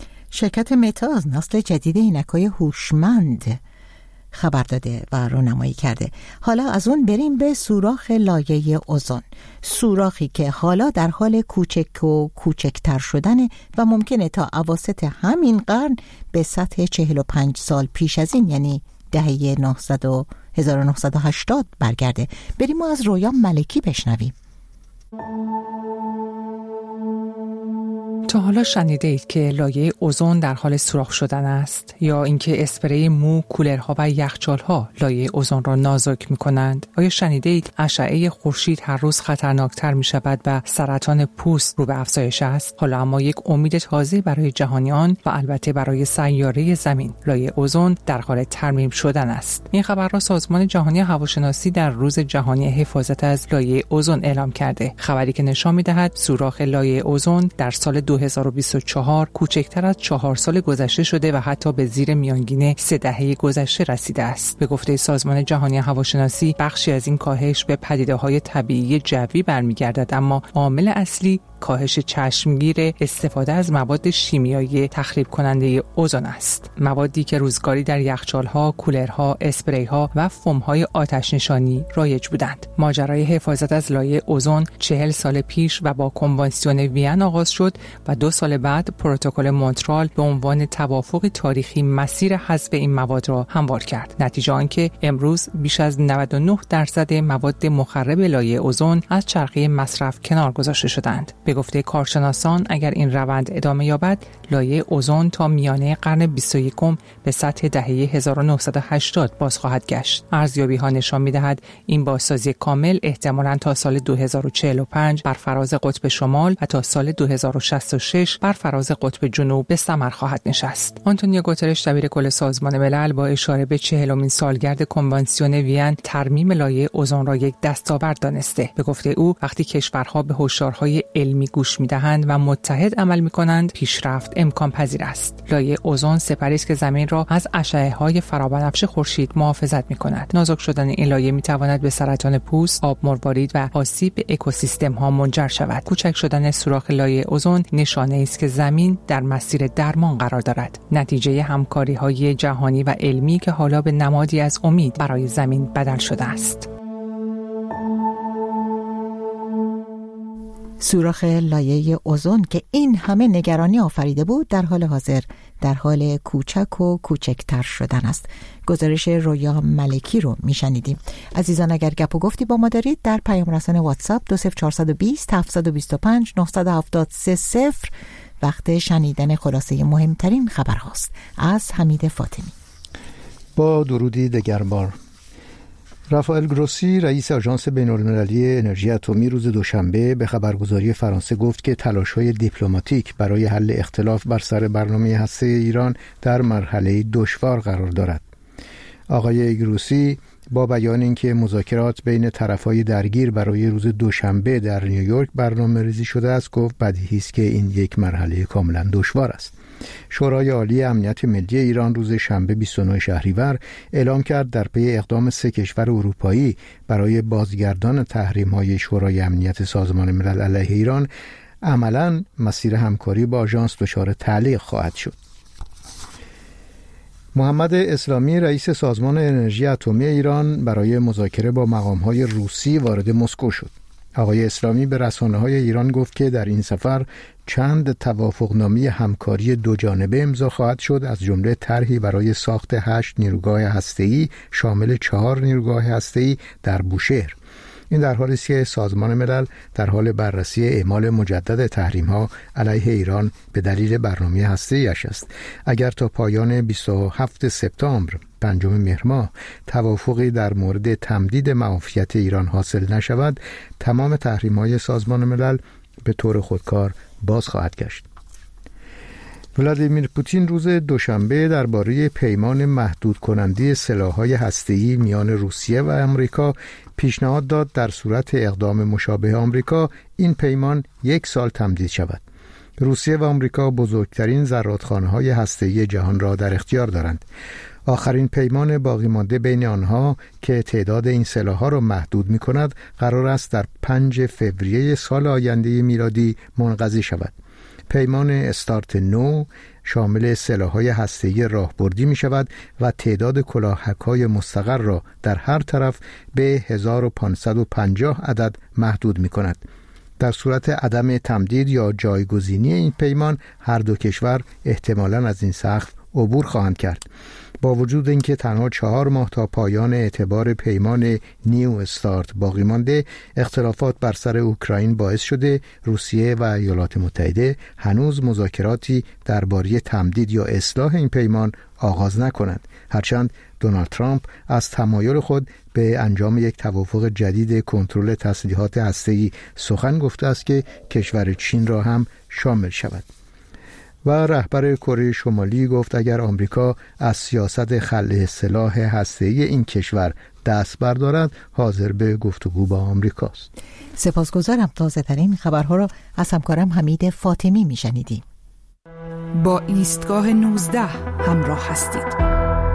شرکت متا از نسل جدید عینک‌های هوشمند خبر داده و رونمایی کرده. حالا از اون بریم به سوراخ لایه اوزون. سوراخی که حالا در حال کوچک و کوچکتر شدنه و ممکنه تا اواسط همین قرن به سطح چهل و پنج سال پیش از این، یعنی دهه نهصد و هزار و نهصد و هشتاد برگرده. بریم ما از رویا ملکی بشنویم. تا حالا شنیده اید که لایه اوزون در حال سوراخ شدن است، یا اینکه اسپری مو، کولرها و یخچال‌ها لایه اوزون را نازک می‌کنند؟ آیا شنیده اید اشعه خورشید هر روز خطرناکتر می‌شود و سرطان پوست رو به افزایش است؟ حالا اما یک امید تازه برای جهانیان و البته برای سیاره زمین، لایه اوزون در حال ترمیم شدن است. این خبر را سازمان جهانی هواشناسی در روز جهانی حفاظت از لایه اوزون اعلام کرده. خبری که نشان می‌دهد سوراخ لایه اوزون در سال دو هزار و بیست و چهار کوچکتر از چهار سال گذشته شده و حتی به زیر میانگین سه دهه گذشته رسیده است. به گفته سازمان جهانی هواشناسی، بخشی از این کاهش به پدیده‌های طبیعی جوی برمیگردد، اما عامل اصلی کاهش چشمگیر استفاده از مواد شیمیایی تخریب کننده اوزون است. موادی که روزگاری در یخچال‌ها، کولرها، اسپری‌ها و فوم‌های آتش نشانی رایج بودند. ماجرای حفاظت از لایه اوزون چهل سال پیش و با کنوانسیون وین آغاز شد و دو سال بعد پروتکل مونترال به عنوان توافق تاریخی مسیر حذف این مواد را هموار کرد. نتیجه آنکه امروز بیش از نود و نه درصد مواد مخرب لایه اوزون از چرخه مصرف کنار گذاشته شدند. به گفته کارشناسان اگر این روند ادامه یابد، لایه اوزون تا میانه قرن بیست و یکم به سطح دهه هزار و نهصد و هشتاد باز خواهد گشت. ارزیابی‌ها نشان می‌دهد این بازسازی کامل احتمالاً تا سال دو هزار و چهل و پنج بر فراز قطب شمال و تا سال دو هزار و شصت و شش بر فراز قطب جنوب به ثمر خواهد نشست. آنتونیو گوترش دبیر کل سازمان ملل با اشاره به چهلمین سالگرد کنوانسیون وین ترمیم لایه اوزون را یک دستاورد دانسته. به گفته او وقتی کشورها به هشدارهای علمی گوش می‌دهند و متحد عمل می‌کنند، پیشرفت امکان پذیر است. لایه اوزون سپری است که زمین را از اشعه‌های فرابنفش خورشید محافظت می‌کند. نازک شدن این لایه می‌تواند به سرطان پوست، آب مروارید و آسیب به اکوسیستم‌ها منجر شود. کوچک شدن سوراخ لایه اوزون نشانه است که زمین در مسیر درمان قرار دارد. نتیجه همکاری‌های جهانی و علمی که حالا به نمادی از امید برای زمین بدل شده است. سوراخ لایه اوزون که این همه نگرانی آفریده بود در حال حاضر در حال کوچک و کوچکتر شدن است. گزارش رویا ملکی رو میشنیدیم. عزیزان اگر گپ و گفتی با ما دارید در پیام رسان واتساپ دو صفر چهار دو صفر هفت دو پنج نه هفت سه صفر وقت شنیدن خلاصه مهمترین خبر هاست. از حمید فاطمی. با درودی دگربار. رافائل گروسی رئیس آژانس بین‌المللی انرژی اتمی روز دوشنبه به خبرگزاری فرانسه گفت که تلاش‌های دیپلماتیک برای حل اختلاف بر سر برنامه هسته‌ای ایران در مرحله دشوار قرار دارد. آقای گروسی با بیان اینکه مذاکرات بین طرف‌های درگیر برای روز دوشنبه در نیویورک برنامه‌ریزی شده است، گفت بدیهی است که این یک مرحله کاملا دشوار است. شورای عالی امنیت ملی ایران روز شنبه بیست و نه شهریور اعلام کرد در پی اقدام سه کشور اروپایی برای بازگردان تحریم‌های شورای امنیت سازمان ملل علیه ایران، عملاً مسیر همکاری با آژانس دچار تعلیق خواهد شد. محمد اسلامی رئیس سازمان انرژی اتمی ایران برای مذاکره با مقام‌های روسی وارد مسکو شد. آقای اسلامی به رسانه‌های ایران گفت که در این سفر چند توافقنامه همکاری دو جانبه امضا خواهد شد، از جمله طرحی برای ساخت هشت نیروگاه هسته‌ای شامل چهار نیروگاه هسته‌ای در بوشهر. این در حالی است که سازمان ملل در حال بررسی اعمال مجدد تحریم‌ها علیه ایران به دلیل برنامه هسته‌ایش است. اگر تا پایان بیست و هفتم سپتامبر پنجم مهر ماه توافقی در مورد تمدید معافیت ایران حاصل نشود، تمام تحریم‌های سازمان ملل به طور خودکار باز خواهد گشت. ولادیمیر پوتین روز دوشنبه درباره پیمان محدود کننده سلاح‌های هسته‌ای میان روسیه و آمریکا پیشنهاد داد در صورت اقدام مشابه آمریکا این پیمان یک سال تمدید شود. روسیه و آمریکا بزرگترین زرادخانه‌های هسته‌ای جهان را در اختیار دارند. آخرین پیمان باقی مانده بین آنها که تعداد این سلاح‌ها را محدود می‌کند قرار است در پنجم فوریه سال آینده میلادی منقضی شود. پیمان استارت نو شامل سلاح‌های هسته‌ای راهبردی می‌شود و تعداد کلاهک‌های مستقر را در هر طرف به هزار و پانصد و پنجاه عدد محدود می‌کند. در صورت عدم تمدید یا جایگزینی این پیمان، هر دو کشور احتمالاً از این سقف عبور خواهند کرد. با وجود اینکه تنها چهار ماه تا پایان اعتبار پیمان نیو استارت باقی مانده، اختلافات بر سر اوکراین باعث شده روسیه و ایالات متحده هنوز مذاکراتی درباره تمدید یا اصلاح این پیمان آغاز نکنند، هرچند دونالد ترامپ از تمایل خود به انجام یک توافق جدید کنترل تسلیحات هسته‌ای سخن گفته است که کشور چین را هم شامل شود. و رهبر کره شمالی گفت اگر آمریکا از سیاست خلع سلاح هسته‌ای این کشور دست بردارد، حاضر به گفتگو با آمریکاست. سپاسگزارم. تازه ترین خبرها را از همکارم حمید فاطمی میشنیدیم. با ایستگاه نوزده همراه هستید.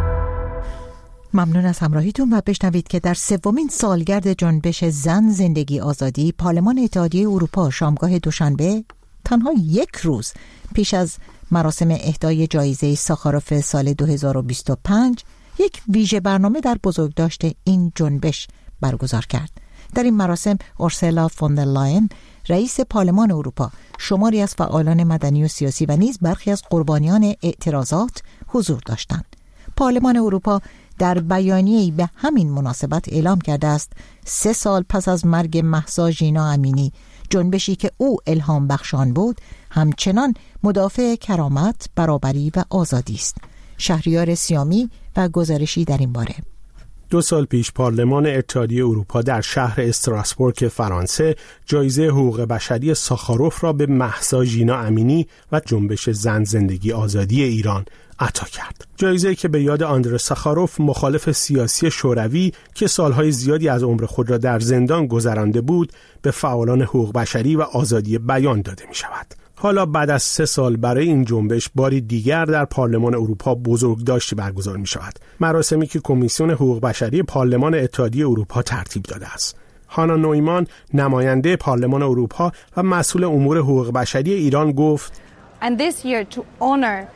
ممنون از همراهیتون و بشنوید که در سومین سالگرد جنبش زن زندگی آزادی، پارلمان اتحادیه اروپا شامگاه دوشنبه تنها یک روز پیش از مراسم اهدای جایزه ساخاروف سال دو هزار و بیست و پنج یک ویژه برنامه در بزرگداشت این جنبش برگزار کرد. در این مراسم اورسولا فون در لاین رئیس پارلمان اروپا، شماری از فعالان مدنی و سیاسی و نیز برخی از قربانیان اعتراضات حضور داشتند. پارلمان اروپا در بیانیه‌ای به همین مناسبت اعلام کرده است سه سال پس از مرگ مهسا ژینا امینی، جنبشی که او الهام بخشان بود همچنان مدافع کرامت، برابری و آزادی است. شهریار سیامی و گزارشی در این باره. دو سال پیش پارلمان اتحادیه اروپا در شهر استراسبورگ فرانسه جایزه حقوق بشری ساخاروف را به مهسا ژینا امینی و جنبش زن زندگی آزادی ایران عطا کرد. جایزه که به یاد آندره ساخاروف، مخالف سیاسی شوروی که سالهای زیادی از عمر خود را در زندان گذرانده بود، به فعالان حقوق بشری و آزادی بیان داده می شود. حالا بعد از سه سال برای این جنبش باری دیگر در پارلمان اروپا بزرگداشتی برگزار می شود. مراسمی که کمیسیون حقوق بشری پارلمان اتحادیه اروپا ترتیب داده است. هانا نویمان، نماینده پارلمان اروپا و مسئول امور حقوق بشری ایران، گفت And this year to honor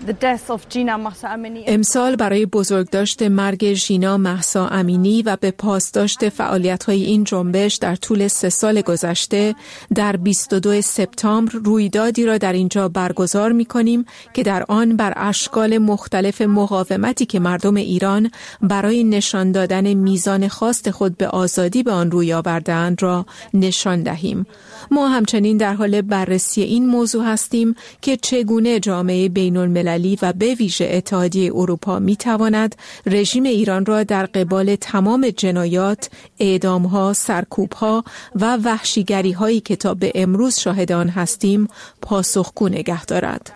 امسال برای بزرگداشت مرگ ژینا مهسا امینی و به پاسداشت فعالیت‌های این جنبش در طول سه سال گذشته، در بیست و دوم سپتامبر رویدادی را در اینجا برگزار می‌کنیم که در آن بر اشکال مختلف مقاومتی که مردم ایران برای نشان دادن میزان خواست خود به آزادی به آن روی آورده‌اند را نشان دهیم. ما همچنین در حال بررسی این موضوع هستیم که چگونه جامعه بین‌المللی و به ویژه اتحادیه اروپا می تواند رژیم ایران را در قبال تمام جنایات، اعدام‌ها، سرکوب‌ها و وحشیگری‌هایی که تا به امروز شاهد آن هستیم پاسخگو نگه دارد.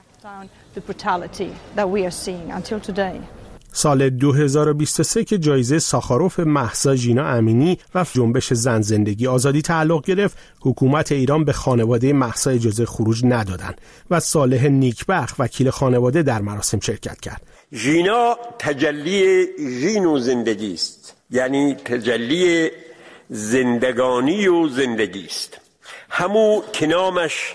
سال دو هزار و بیست و سه که جایزه ساخاروف مهسا ژینا امینی و جنبش زن زندگی آزادی تعلق گرفت، حکومت ایران به خانواده مهسا اجازه خروج ندادند و صالح نیکبخت وکیل خانواده در مراسم شرکت کرد. ژینا تجلی ژین و زندگی است، یعنی تجلی زندگانی و زندگی است. همو که نامش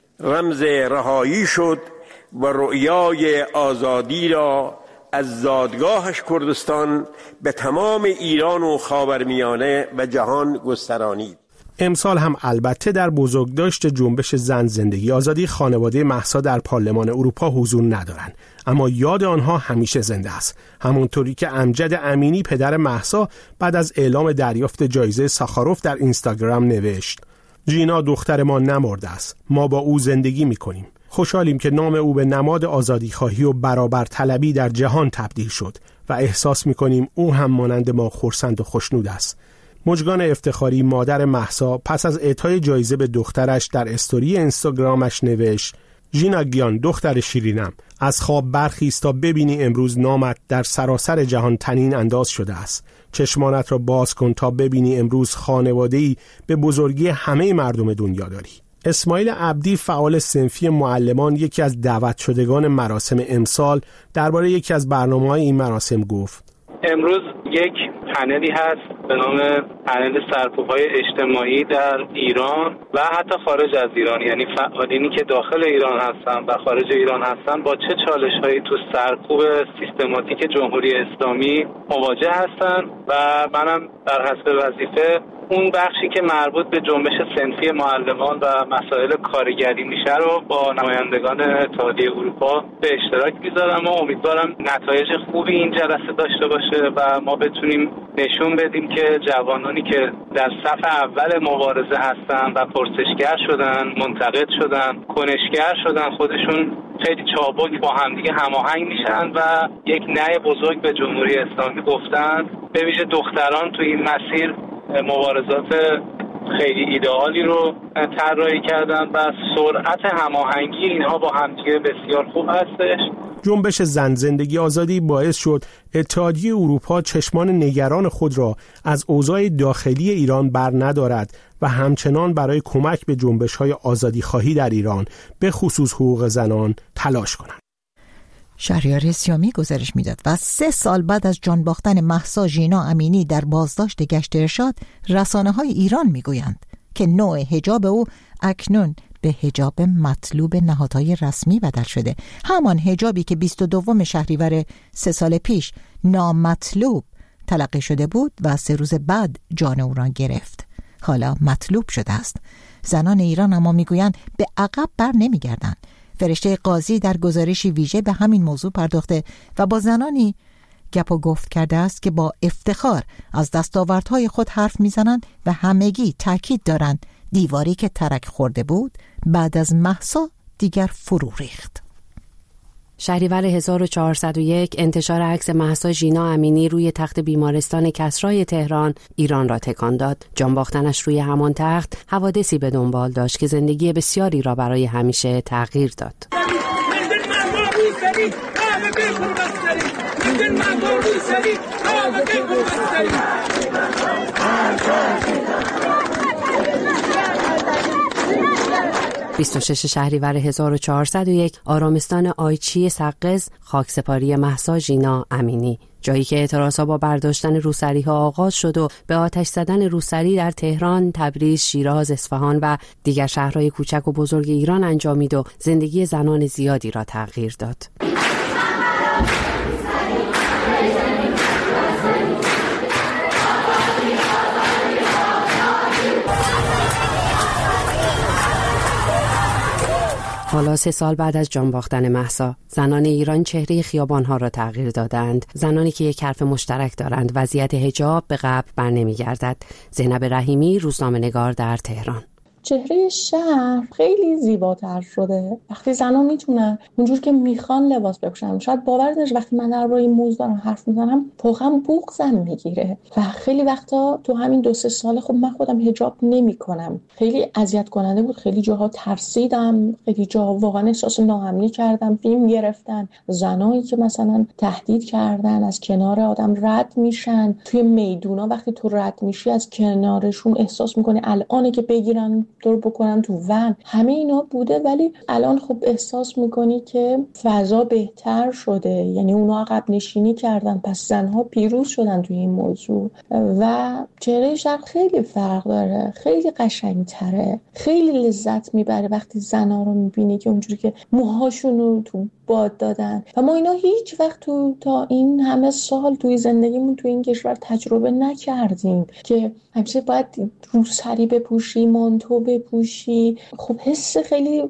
رمز رهایی شد و رؤیای آزادی را از زادگاهش کردستان به تمام ایران و خاورمیانه و جهان گسترانید. امسال هم البته در بزرگداشت جنبش زن زندگی آزادی خانواده مهسا در پارلمان اروپا حضور ندارند، اما یاد آنها همیشه زنده است. همونطوری که امجد امینی پدر مهسا بعد از اعلام دریافت جایزه ساخاروف در اینستاگرام نوشت: ژینا دختر ما نمرده است، ما با او زندگی می‌کنیم. خوشحالیم که نام او به نماد آزادیخواهی و برابر طلبی در جهان تبدیل شد و احساس می‌کنیم او هم مانند ما خرسند و خوشنود است. مژگان افتخاری مادر مهسا پس از اعطای جایزه به دخترش در استوری اینستاگرامش نوشت: ژینا گیان دختر شیرینم، از خواب برخیز تا ببینی امروز نامت در سراسر جهان تنین انداز شده است. چشمانت را باز کن تا ببینی امروز خانواده‌ای به بزرگی همه مردم دنیا داری. اسماعیل عبدی، فعال صنفی معلمان، یکی از دعوت شدگان مراسم امسال، درباره یکی از برنامه‌های این مراسم گفت: امروز یک پنلی هست به نام پنل سرکوب‌های اجتماعی در ایران و حتی خارج از ایران، یعنی فعالینی که داخل ایران هستن و خارج ایران هستن با چه چالش‌هایی تو سرکوب سیستماتیک جمهوری اسلامی مواجه هستن و منم در حسب وظیفه اون بخشی که مربوط به جنبش صنفی معلمان و مسائل کارگری میشه رو با نمایندگان اتحادیه اروپا به اشتراک میذارم و امیدوارم نتایج خوبی این جلسه داشته باشه و ما بتونیم نشون بدیم که جوانانی که در صف اول مبارزه هستن و پرسشگر شدن، منتقد شدن، کنشگر شدن، خودشون خیلی چابک با همدیگه هماهنگ میشن و یک نه بزرگ به جمهوری اسلامی گفتن. به ویژه دختران تو این مسیر مبارزات خیلی ایدئالی رو طراحی کردن و سرعت هماهنگی اینها با همدیگه بسیار خوب هستش. جنبش زن زندگی آزادی باعث شد اتحادیه اروپا چشمان نگران خود را از اوضاع داخلی ایران بر ندارد و همچنان برای کمک به جنبش‌های آزادیخواهی در ایران به خصوص حقوق زنان تلاش کنند. شهریار سیامی گزارش میداد. و سه سال بعد از جان باختن مهسا ژینا امینی در بازداشت گشت ارشاد، رسانه‌های ایران میگویند که نوع حجاب او اکنون به حجاب مطلوب نهادهای رسمی بدل شده. همان حجابی که بیست و دوم شهریور سه سال پیش نامطلوب تلقی شده بود و سه روز بعد جان او را گرفت، حالا مطلوب شده است. زنان ایران اما میگویند به عقب بر نمیگردند. فرشته قاضی در گزارشی ویژه به همین موضوع پرداخته و با زنانی گپ و گفت کرده است که با افتخار از دستاوردهای خود حرف میزنند و همگی تاکید دارند دیواری که ترک خورده بود بعد از مهسا دیگر فرو ریخت. شهریور هزار و چهارصد و یک انتشار عکس مهسا ژینا امینی روی تخت بیمارستان کسرای تهران ایران را تکان داد. جان باختنش روی همان تخت حوادثی به دنبال داشت که زندگی بسیاری را برای همیشه تغییر داد. بیست و شش شهریور هزار و چهارصد و یک آرامستان آیچی سقز، خاکسپاری مهسا ژینا امینی، جایی که اعتراضها با برداشتن روسری‌ها آغاز شد و به آتش زدن روسری در تهران، تبریز، شیراز، اصفهان و دیگر شهرهای کوچک و بزرگ ایران انجامید و زندگی زنان زیادی را تغییر داد. حالا سه سال بعد از جان باختن مهسا، زنان ایران چهره خیابان‌ها را تغییر دادند. زنانی که یک حرف مشترک دارند، وضعیت حجاب به قبل برنمیگردد. زینب رحیمی، روزنامه‌نگار در تهران. چهره شهر خیلی زیباتر شده. وقتی زنان میتونن اونجور که میخوان لباس بپوشن، شاید باور نشه وقتی من درباره این موضوع دارم حرف میزنم واقعا بغضم میگیره و خیلی وقتا تو همین دو سه سال خب من خودم حجاب نمیکنم. خیلی اذیت کننده بود، خیلی جاها ترسیدم، خیلی جاها واقعا احساس ناامنی کردم. فیلم گرفتن، زنایی که مثلا تهدید کردن از کنار آدم رد میشن توی میدونا، وقتی تو رد میشی از کنارشون احساس میکنی الانه که بگیرن دور بکنن تو ون. همه اینا بوده، ولی الان خب احساس میکنی که فضا بهتر شده، یعنی اونا عقب نشینی کردن، پس زنها پیروز شدن توی این موضوع و چهره شهر خیلی فرق داره، خیلی قشنگتره، خیلی لذت میبره وقتی زنها رو میبینی که اونجوری که موهاشون رو تو باد دادن و ما اینا هیچ وقت تو تا این همه سال توی زندگیمون توی این کشور تجربه نکردیم که همیشه باید روسری بپوشی، مانتو بپوشی. خب حس خیلی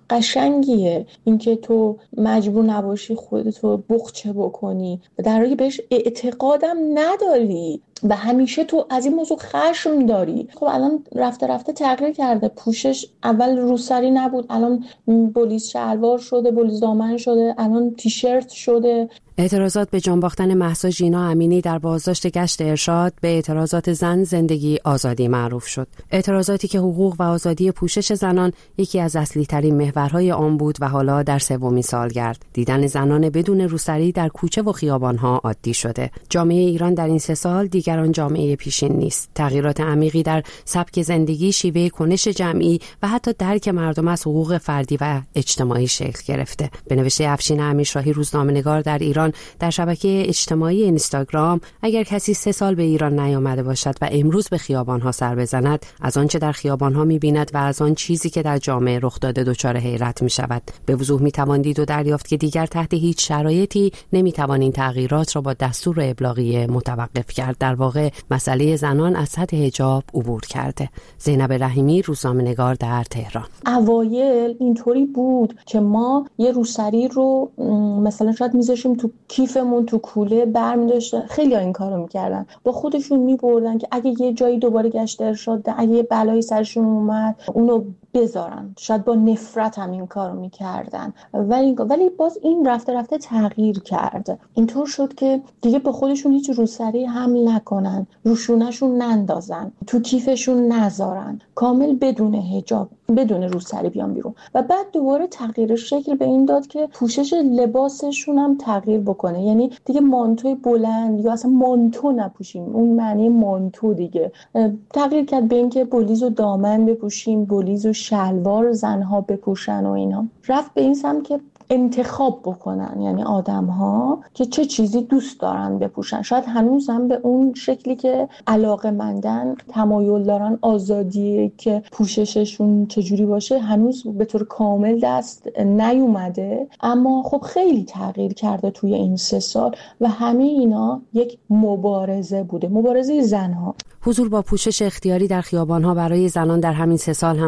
قشنگیه اینکه تو مجبور نباشی خودتو بخچه بکنی و در حالی بهش اعتقادم نداری و همیشه تو از این موضوع خشم داری. خب الان رفته رفته تغییر کرده. پوشش اول روسری نبود، الان بولیز شلوار شده، بولیز دامن شده، الان تیشرت شده. اعتراضات به جان باختن مهسا ژینا امینی در بازداشت گشت ارشاد به اعتراضات زن زندگی آزادی معروف شد. اعتراضاتی که حقوق و آزادی پوشش زنان یکی از اصلی ترین محورهای آن بود و حالا در سومین سالگرد دیدن زنان بدون روسری در کوچه و خیابانها عادی شده. جامعه ایران در این سه سال دیگر آن جامعه پیشین نیست. تغییرات عمیقی در سبک زندگی، شیوه کنش جمعی و حتی درک مردم از حقوق فردی و اجتماعی شکل گرفته. به نوشته افشین امیرشاهی، روزنامه‌نگار در ایران، در شبکه اجتماعی اینستاگرام، اگر کسی سه سال به ایران نیامده باشد و امروز به خیابانها سر بزند، از آنچه در خیابانها می‌بیند و از آن چیزی که در جامعه رخ داده دچار حیرت می‌شود. به وضوح می‌توان دید و دریافت که دیگر تحت هیچ شرایطی نمی‌توان این تغییرات را با دستور ابلاغیه متوقف کرد. در واقع مسئله زنان از سطح حجاب عبور کرده. زینب رحیمی، روزنامه‌نگار در تهران. اوایل اینطوری بود که ما یه روسری رو مثلا شاید می‌ذاشیم تو کیفمون، تو کوله برمی‌داشتن. خیلی ها این کارو میکردن، با خودشون میبردن که اگه یه جایی دوباره گشت ارشاد، اگه یه بلایی سرشون اومد اونو بذارن. شاید با نفرت هم این کارو میکردن، ولی ولی باز این رفته رفته تغییر کرد. اینطور شد که دیگه با خودشون هیچ روسری حمل نکنن، روشونشون نندازن، تو کیفشون نذارن، کامل بدون حجاب، بدون روسری بیان بیرون. و بعد دوباره تغییر شکل به این داد که پوشش لباسشون هم تغییر بکنه، یعنی دیگه مانتوی بلند یا اصلا مانتو نپوشیم، اون معنی مانتو دیگه تغییر کرد به این که بولیز و دامن بپوشیم، بولیز و شلوار زنها بپوشن و اینا. رفت به این سمت که انتخاب بکنن، یعنی آدم ها که چه چیزی دوست دارن بپوشن. شاید هنوز هم به اون شکلی که علاقه‌مندن، تمایل دارن، آزادی که پوشششون چجوری باشه هنوز به طور کامل دست نیومده، اما خب خیلی تغییر کرده توی این سه سال و همه اینا یک مبارزه بوده، مبارزه زنها. حضور با پوشش اختیاری در خیابان‌ها برای زنان در همین سه سال هم هزینه‌های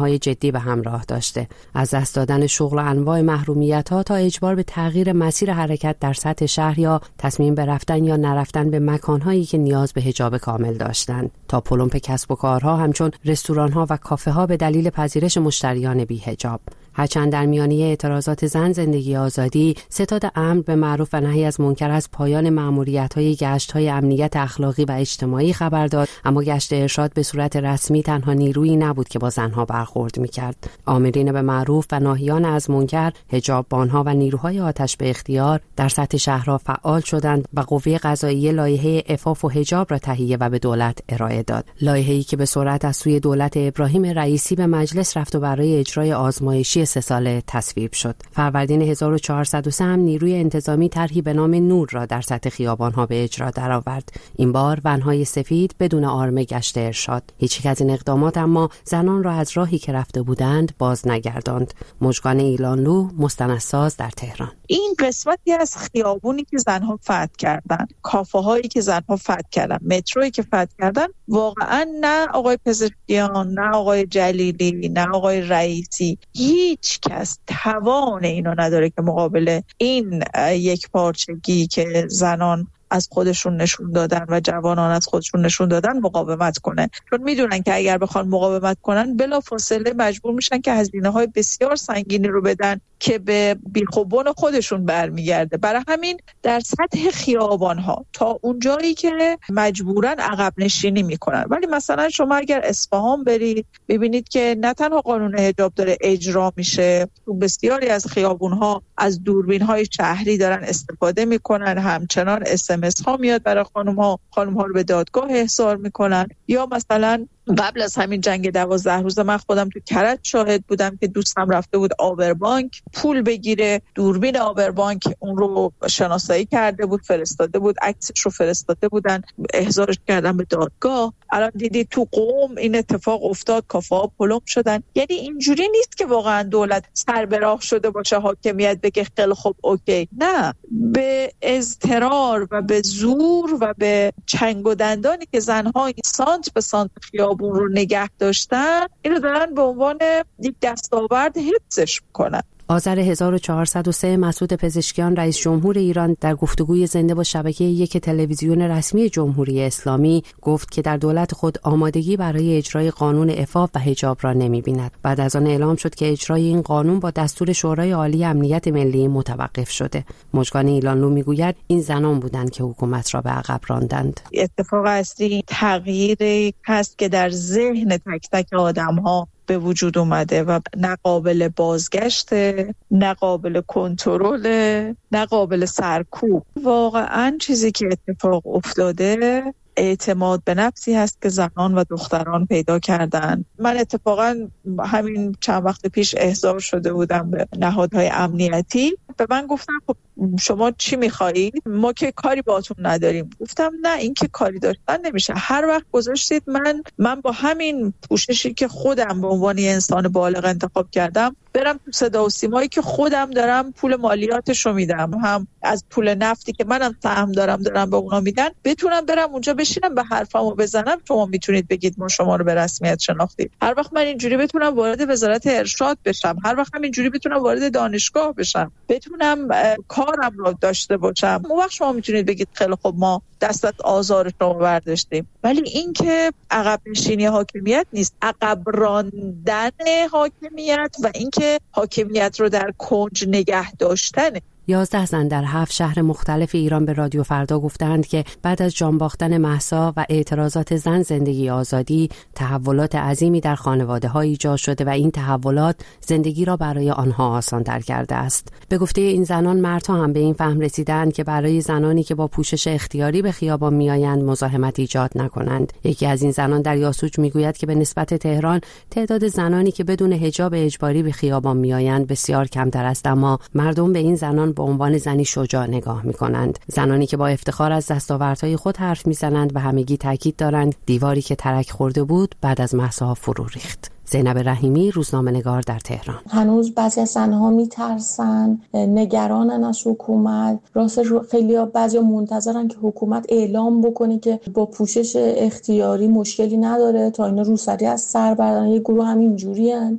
هزینه‌های جدی به همراه داشته، از دست دادن شغل و انواع محرومیت‌ها تا اجبار به تغییر مسیر حرکت در سطح شهر یا تصمیم به رفتن یا نرفتن به مکان‌هایی که نیاز به حجاب کامل داشتند، تا پلمپ کسب و کارها همچون رستوران‌ها و کافه‌ها به دلیل پذیرش مشتریان بی‌حجاب. هرچند در میانه اعتراضات زن زندگی آزادی، ستاد امر به معروف و نهی از منکر از پایان مأموریت‌های گشت‌های امنیت اخلاقی و اجتماعی خبر داد، اما گشت ارشاد به صورت رسمی تنها نیرویی نبود که با زنها برخورد می‌کرد. آمرین به معروف و ناهیان از منکر، حجاببان‌ها و نیروهای آتش به اختیار در سطح شهرها فعال شدند و قوه قضاییه لایحه عفاف و حجاب را تهیه و به دولت ارائه داد. لایحه‌ای که به سرعت از سوی دولت ابراهیم رئیسی به مجلس رفت و برای اجرای آزمایشی سه ساله تصویب شد. فروردین هزار و چهارصد و سه هم نیروی انتظامی طرحی به نام نور را در سطح خیابان‌ها به اجرا درآورد. این بار ون‌های سفید بدون آرم گشت ارشاد. هیچ یک از این اقدامات اما زنان را از راهی که رفته بودند باز نگرداند. مژگان ایلانلو، مستندساز در تهران. این قسمتی از خیابونی که زنها فتح کردن، کافه‌هایی که زنها فتح کردن، مترویی که فتح کردن، واقعا نه آقای پزشکیان، نه آقای جلیلی، نه آقای رئیسی، هیچ کس توان اینو نداره که مقابل این یک پارچگی که زنان از خودشون نشون دادن و جوانان از خودشون نشون دادن مقاومت کنه، چون میدونن که اگر بخوان مقاومت کنن بلافاصله مجبور میشن که هزینه‌های بسیار سنگینی رو بدن که به بیخوبون خودشون برمیگرده. برای همین در سطح خیابان‌ها تا اونجایی که مجبورن عقب نشینی میکنن. ولی مثلا شما اگر اصفهان برید ببینید که نه تنها قانون حجاب داره اجرا میشه، تو بسیاری از خیابان‌ها از دوربین‌های شهری دارن استفاده میکنن، همچنان اس ام اس ها میاد برای خانم‌ها، خانم‌ها رو به دادگاه احضار میکنن. یا مثلا قبل از همین جنگ دوازده روزه من خودم تو کرج شاهد بودم که دوستم رفته بود آبربانک پول بگیره، دوربین آبربانک اون رو شناسایی کرده بود، فرستاده بود، عکسش رو فرستاده بودن، احضارش کردن به دادگاه. الان دیدی تو قم این اتفاق افتاد، کافه‌ها پلم شدن. یعنی اینجوری نیست که واقعا دولت سر به راه شده باشه، حاکمیت بگه خیلی خوب اوکی. نه، به اضطرار و به زور و به چنگ و دندانی که زنها این سانت به سانت خیابون رو نگه داشتن، اینو دارن به عنوان یک دستاورد حفظش میکنن. آذر هزار و چهارصد و سه مسعود پزشکیان رئیس جمهور ایران در گفتگوی زنده با شبکه یک تلویزیون رسمی جمهوری اسلامی گفت که در دولت خود آمادگی برای اجرای قانون عفاف و حجاب را نمی‌بیند. بعد از آن اعلام شد که اجرای این قانون با دستور شورای عالی امنیت ملی متوقف شده. مژگان ایلانلو میگوید این زنان بودند که حکومت را به عقب راندند. اتفاق اصلی تغییری هست که در ذهن تک تک آدم‌ها به وجود اومده و نه قابل بازگشته، نه قابل کنترل، نه قابل سرکوب. واقعا چیزی که اتفاق افتاده اعتماد به نفسی هست که زنان و دختران پیدا کردن. من اتفاقا همین چند وقت پیش احضار شده بودم به نهادهای امنیتی، به من گفتن خب شما چی میخواهید؟ ما که کاری باهاتون نداریم. گفتم نه، این که کاری داشتن نمیشه. هر وقت گذاشتید من من با همین پوششی که خودم به عنوان انسان بالغ انتخاب کردم برم تو صدا و سیمایی که خودم دارم پول مالیاتش رو میدم، هم از پول نفتی که منم سهم دارم دارم به اونا میدن، بتونم برم اونجا بشینم به حرفمو بزنم. شما میتونید بگید ما شما رو به رسمیت شناختیم. هر وقت من اینجوری بتونم وارد وزارت ارشاد بشم، هر وقت من اینجوری بتونم وارد دانشگاه بشم، بتونم کارم رو داشته باشم، اون وقت شما میتونید بگید خیلی خب ما دست از آزار شما برداشتیم. ولی این که عقب نشینی حاکمیت نیست، عقب راندن حاکمیت و این که حاکمیت رو در کنج نگه داشتنه. یازده زن در هفت شهر مختلف ایران به رادیو فردا گفتند که بعد از جان باختن مهسا و اعتراضات زن زندگی آزادی، تحولات عظیمی در خانواده‌ها ایجاد شده و این تحولات زندگی را برای آنها آسان‌تر کرده است. به گفته این زنان، مردها هم به این فهم رسیدند که برای زنانی که با پوشش اختیاری به خیابان میآیند مزاحمت ایجاد نکنند. یکی از این زنان در یاسوج میگوید که به نسبت تهران تعداد زنانی که بدون حجاب اجباری به خیابان میآیند بسیار کمتر است، اما مردم به این زنان به عنوان زنی شجاع نگاه می‌کنند. زنانی که با افتخار از دستاوردهای خود حرف می‌زنند و همگی تاکید دارند دیواری که ترک خورده بود بعد از مهسا فرو ریخت. زینب رحیمی، روزنامه‌نگار در تهران. هنوز بعضی از زنها میترسن، نگرانن از حکومت. راستش خیلی بعضی منتظرن که حکومت اعلام بکنه که با پوشش اختیاری مشکلی نداره تا اینا روسری از سر بردارن. یه گروه همین جورین،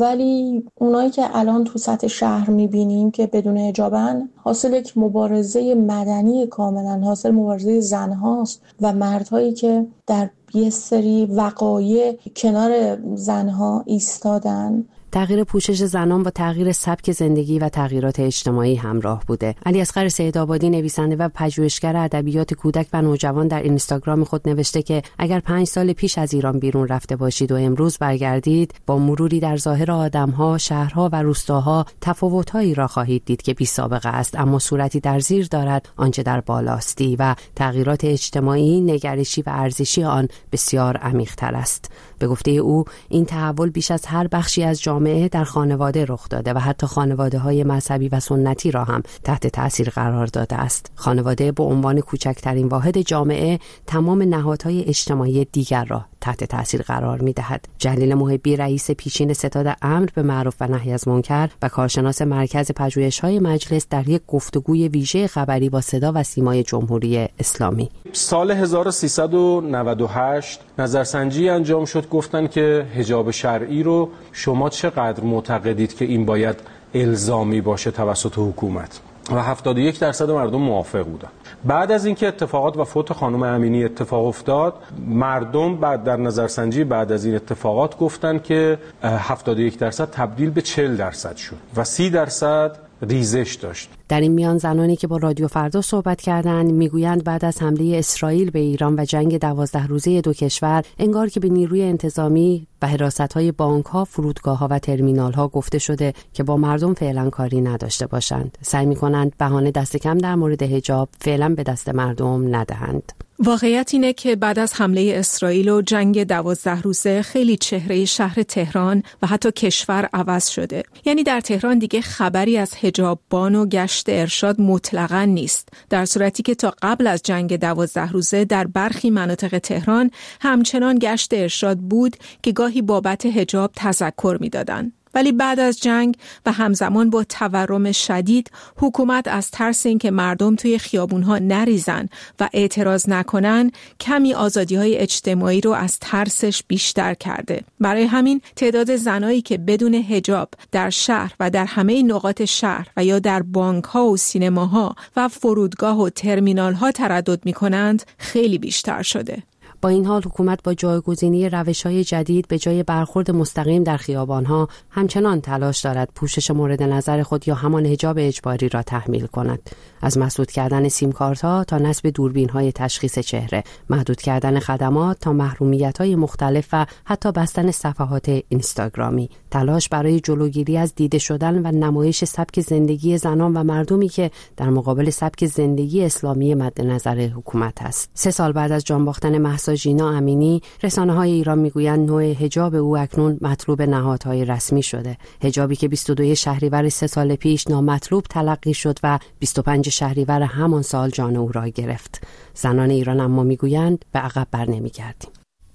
ولی اونایی که الان تو سطح شهر میبینیم که بدون حجابن، حاصل یک مبارزه مدنی کاملا، حاصل مبارزه زنهاست و مردهایی که در یه سری وقایع کنار زنها ایستادن. تغییر پوشش زنان با تغییر سبک زندگی و تغییرات اجتماعی همراه بوده. علیاصغر سیدآبادی، نویسنده و پژوهشگر ادبیات کودک و نوجوان، در اینستاگرام خود نوشته که اگر پنج سال پیش از ایران بیرون رفته باشید و امروز برگردید، با مروری در ظاهر آدم‌ها، شهرها و روستاها تفاوت‌هایی را خواهید دید که بی سابقه است، اما صورتی در زیر دارد آنچه در بالاستی و تغییرات اجتماعی، نگرشی و ارزشی آن بسیار عمیق‌تر است. به گفته او، این تحول بیش از هر بخشی از جامعه در خانواده رخ داده و حتی خانواده‌های مذهبی و سنتی را هم تحت تأثیر قرار داده است. خانواده به عنوان کوچکترین واحد جامعه تمام نهادهای اجتماعی دیگر را تحت تأثیر قرار می‌دهد. جلیل محبی، رئیس پیشین ستاد امر به معروف و نهی از منکر و کارشناس مرکز پژوهش‌های مجلس، در یک گفتگوی ویژه خبری با صدا و سیمای جمهوری اسلامی: سال هزار و سیصد و نود و هشت نظرسنجی انجام شد، گفتن که حجاب شرعی رو شما چقدر معتقدید که این باید الزامی باشه توسط حکومت؟ و هفتاد و یک درصد مردم موافق بودن. بعد از اینکه اتفاقات و فوت خانم امینی اتفاق افتاد، مردم بعد در نظرسنجی بعد از این اتفاقات گفتن که هفتاد و یک درصد تبدیل به چهل درصد شد و سی درصد ریزش داشت. در این میان زنانی که با رادیو فردا صحبت کردند میگویند بعد از حمله اسرائیل به ایران و جنگ دوازده روزه دو کشور، انگار که به نیروی انتظامی و حراست‌های بانک‌ها، فرودگاه‌ها و ترمینال‌ها گفته شده که با مردم فعلا کاری نداشته باشند. سعی می‌کنند بهانه دست کم در مورد حجاب فعلا به دست مردم ندهند. واقعیت اینه که بعد از حمله اسرائیل و جنگ دوازده روزه خیلی چهره شهر تهران و حتی کشور عوض شده. یعنی در تهران دیگه خبری از حجاببان و گشت ارشاد مطلقاً نیست، در صورتی که تا قبل از جنگ دوازده روزه در برخی مناطق تهران همچنان گشت ارشاد بود که گاهی بابت حجاب تذکر می‌دادن. ولی بعد از جنگ و همزمان با تورم شدید، حکومت از ترس اینکه مردم توی خیابونها نریزن و اعتراض نکنن، کمی آزادی‌های اجتماعی رو از ترسش بیشتر کرده. برای همین تعداد زنایی که بدون حجاب در شهر و در همه نقاط شهر و یا در بانک‌ها و سینماها و فرودگاه و ترمینال‌ها تردد می‌کنند خیلی بیشتر شده. با این حال حکومت با جایگزینی روش‌های جدید به جای برخورد مستقیم در خیابان‌ها همچنان تلاش دارد پوشش مورد نظر خود یا همان حجاب اجباری را تحمیل کند. از مسدود کردن سیم کارت‌ها تا نصب دوربین‌های تشخیص چهره، محدود کردن خدمات تا محرومیت‌های مختلف و حتی بستن صفحات اینستاگرامی. تلاش برای جلوگیری از دیده شدن و نمایش سبک زندگی زنان و مردمی که در مقابل سبک زندگی اسلامی مد نظر حکومت است. سه سال بعد از جان باختن مهسا ژینا امینی، رسانه‌های ایران میگویند نوع حجاب او اکنون مطلوب نهادهای رسمی شده. حجابی که بیست و دو شهریور سه سال پیش نامطلوب تلقی شد و بیست و پنج شهریور همان سال جان او را گرفت. زنان ایران اما میگویند به عقب بر نمیگردیم.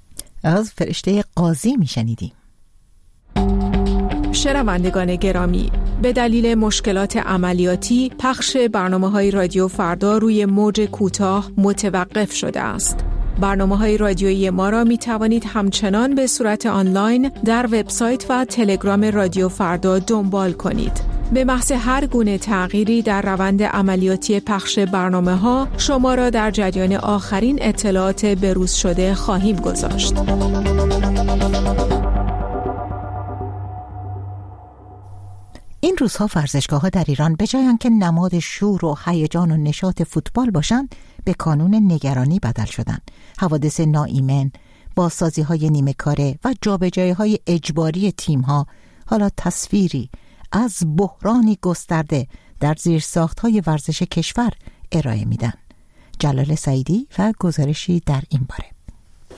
از فرشته قاضی میشنیدیم. شنوندگان گرامی، به دلیل مشکلات عملیاتی پخش برنامه‌های رادیو فردا روی موج کوتاه متوقف شده است. برنامه‌های رادیویی ما را می توانید همچنان به صورت آنلاین در وبسایت و تلگرام رادیو فردا دنبال کنید. به محض هر گونه تغییری در روند عملیاتی پخش برنامه‌ها شما را در جریان آخرین اطلاعات بروز شده خواهیم گذاشت. این روزها ورزشگاه‌ها در ایران به جای آنکه نماد شور و هیجان و نشاط فوتبال باشند، به کانون نگرانی بدل شدند. حوادث ناایمن، بازسازی‌های نیمه کاره و جابجایی‌های اجباری تیم‌ها حالا تصویری از بحرانی گسترده در زیرساخت‌های ورزش کشور ارائه میدن. جلال سعیدی و گزارشی در این باره.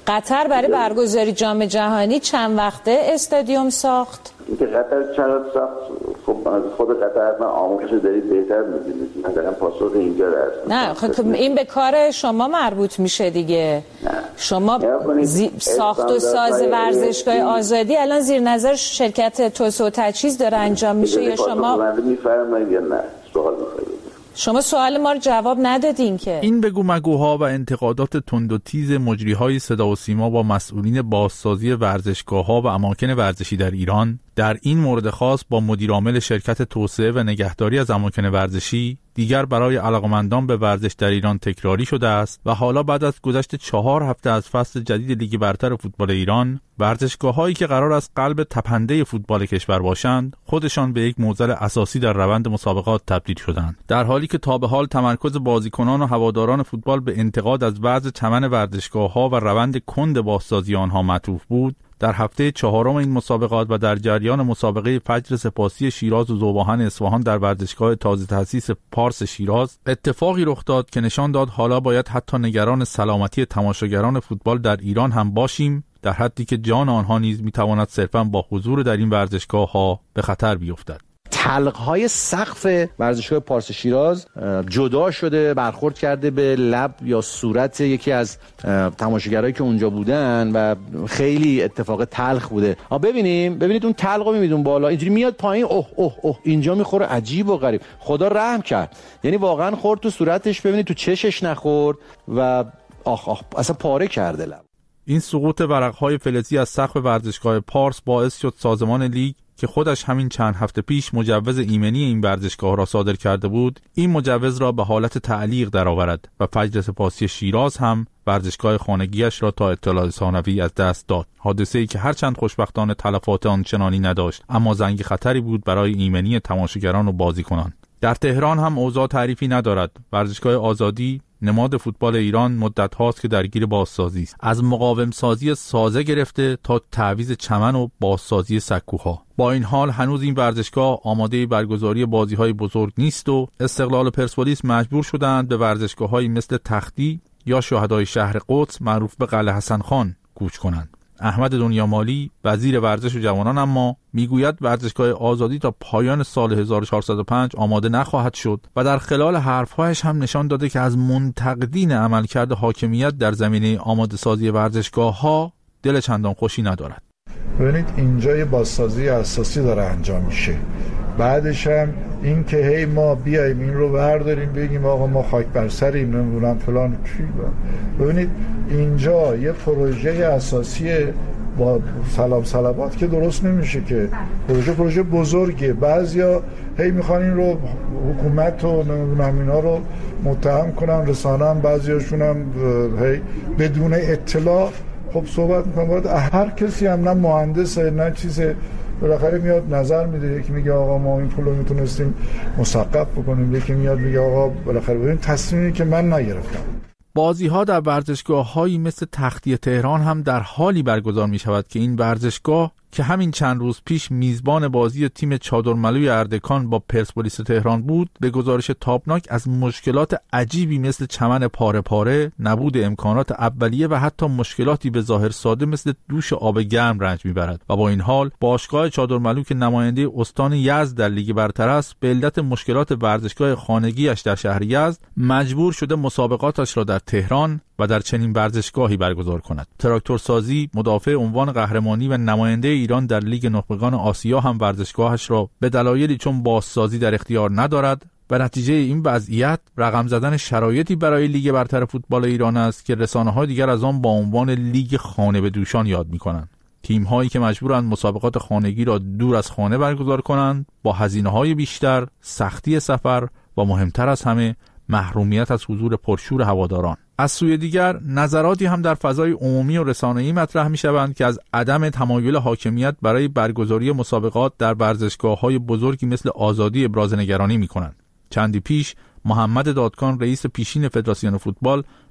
قطر برای برگزاری جام جهانی چند وقته استادیوم ساخت؟ اینکه قطر چرا ساخت، خب از خود قطر حتما آموزش دارید بهتر می‌دونید. من دارم پاسخ اینجا درست. نه خب این به کار شما مربوط میشه دیگه. نه. شما زی... ساخت و ساز ورزشگاه آزادی الان زیر نظر شرکت توسعه و تجهیز داره انجام میشه یا شما میفرمایید یا نه؟ سوال می‌کنید. شما سوال ما رو جواب ندادین که. این بگو مگوها و انتقادات تند و تیز مجریهای صدا و سیما با مسئولین بازسازی ورزشگاه‌ها و اماکن ورزشی در ایران در این مورد خاص با مدیرعامل شرکت توسعه و نگهداری از اماکن ورزشی دیگر برای علاقمندان به ورزش در ایران تکراری شده است و حالا بعد از گذشت چهار هفته از فصل جدید لیگ برتر فوتبال ایران، ورزشگاه‌هایی که قرار است قلب تپنده فوتبال کشور باشند، خودشان به یک معضل اساسی در روند مسابقات تبدیل شدند. در حالی که تا به حال تمرکز بازیکنان و هواداران فوتبال به انتقاد از وضع چمن ورزشگاه‌ها و روند کند بازسازی آنها معطوف بود، در هفته چهارم این مسابقات و در جریان مسابقه فجر سپاسی شیراز و ذوب‌آهن اصفهان در ورزشگاه تازه تأسیس پارس شیراز اتفاقی رخ داد که نشان داد حالا باید حتی نگران سلامتی تماشاگران فوتبال در ایران هم باشیم، در حدی که جان آنها نیز میتواند صرفاً با حضور در این ورزشگاه‌ها به خطر بیفتد. حلق‌های سقف ورزشگاه پارس شیراز جدا شده، برخورد کرده به لب یا صورت یکی از تماشاگرایی که اونجا بودن و خیلی اتفاق تلخ بوده. ها ببینیم ببینید اون تلقو می‌بینید بالا اینجوری میاد پایین، اوه اوه اوه اینجا میخوره، عجیب و غریب. خدا رحم کرد، یعنی واقعا خورد تو صورتش، ببینید تو چشش نخورد و آخ آخ اصلا پاره کرده لب. این سقوط ورق‌های فلزی از سقف ورزشگاه پارس باعث شد سازمان لیگ که خودش همین چند هفته پیش مجوز ایمنی این ورزشگاه را صادر کرده بود، این مجوز را به حالت تعلیق درآورد و فجر سپاسی شیراز هم ورزشگاه خانگیش را تا اطلاع ثانوی از دست داد. حادثه‌ای که هرچند خوشبختانه تلفات آنچنانی نداشت، اما زنگ خطری بود برای ایمنی تماشاگران و بازیکنان. در تهران هم اوضاع تعریفی ندارد. ورزشگاه آزادی، نماد فوتبال ایران، مدت هاست که درگیر بازسازی است. از مقاوم سازی سازه گرفته تا تعویض چمن و بازسازی سکوها. با این حال هنوز این ورزشگاه آماده برگزاری بازی‌های بزرگ نیست و استقلال پرسپولیس مجبور شدند به ورزشگاه‌هایی مثل تختی یا شهدای شهر قدس معروف به قلعه حسن خان کوچ کنند. احمد دنیامالی وزیر ورزش و جوانان اما میگوید ورزشگاه آزادی تا پایان سال هزار و چهارصد و پنج آماده نخواهد شد و در خلال حرفهایش هم نشان داده که از منتقدین عملکرد حاکمیت در زمینه آماده سازی ورزشگاه‌ها دل چندان خوشی ندارد. ببینید اینجا یه بازسازی اساسی داره انجام میشه، بعدش هم این که هی ما بیایم این رو برداریم بگیم آقا ما خاک بر سریم نمیدونم فلان چی. ببینید اینجا یه پروژه اساسی با سلام سلامات که درست نمیشه که پروژه پروژه بزرگه. بعضیا هی میخوان این رو حکومت و نمیدونم اینا رو متهم کنن، رسانه هم بعضیاشون هم هی بدون اطلاع خب صحبت میکنن. باید هر کسی هم نه مهندسه نه چیزه بالاخره میاد نظر میده، یکی میگه آقا ما این پولو میتونستیم مسقف بکنیم، یکی میاد میگه آقا بالاخره ببین تصمیمی که من نگرفتم. بازی‌ها در ورزشگاه‌هایی مثل تختی تهران هم در حالی برگزار می‌شود که این ورزشگاه که همین چند روز پیش میزبان بازی تیم چادرملوی اردکان با پرسپولیس تهران بود، به گزارش تابناک از مشکلات عجیبی مثل چمن پاره پاره، نبود امکانات اولیه و حتی مشکلاتی به ظاهر ساده مثل دوش آب گرم رنج میبرد و با این حال باشگاه چادرملو که نماینده استان یزد در لیگ برتر است، به علت مشکلات ورزشگاه خانگیش در شهر یزد مجبور شده مسابقاتش را در تهران و در چنین ورزشگاهی برگزار کند. تراکتورسازی مدافع عنوان قهرمانی و نماینده ایران در لیگ نخبگان آسیا هم ورزشگاهش را به دلایلی چون بازسازی در اختیار ندارد و نتیجه این وضعیت رقم زدن شرایطی برای لیگ برتر فوتبال ایران است که رسانه‌های دیگر از آن با عنوان لیگ خانه به دوشان یاد می‌کنند. تیم‌هایی که مجبورند مسابقات خانگی را دور از خانه برگزار کنند، با هزینه‌های بیشتر، سختی سفر و مهمتر از همه محرومیت از حضور پرشور هواداران. از سوی دیگر نظراتی هم در فضای عمومی و رسانه‌ای مطرح می‌شوند که از عدم تمایل حاکمیت برای برگزاری مسابقات در ورزشگاه‌های بزرگی مثل آزادی ابراز نگرانی می‌کنند. چندی پیش محمد دادکان رئیس پیشین فدراسیون فوتبال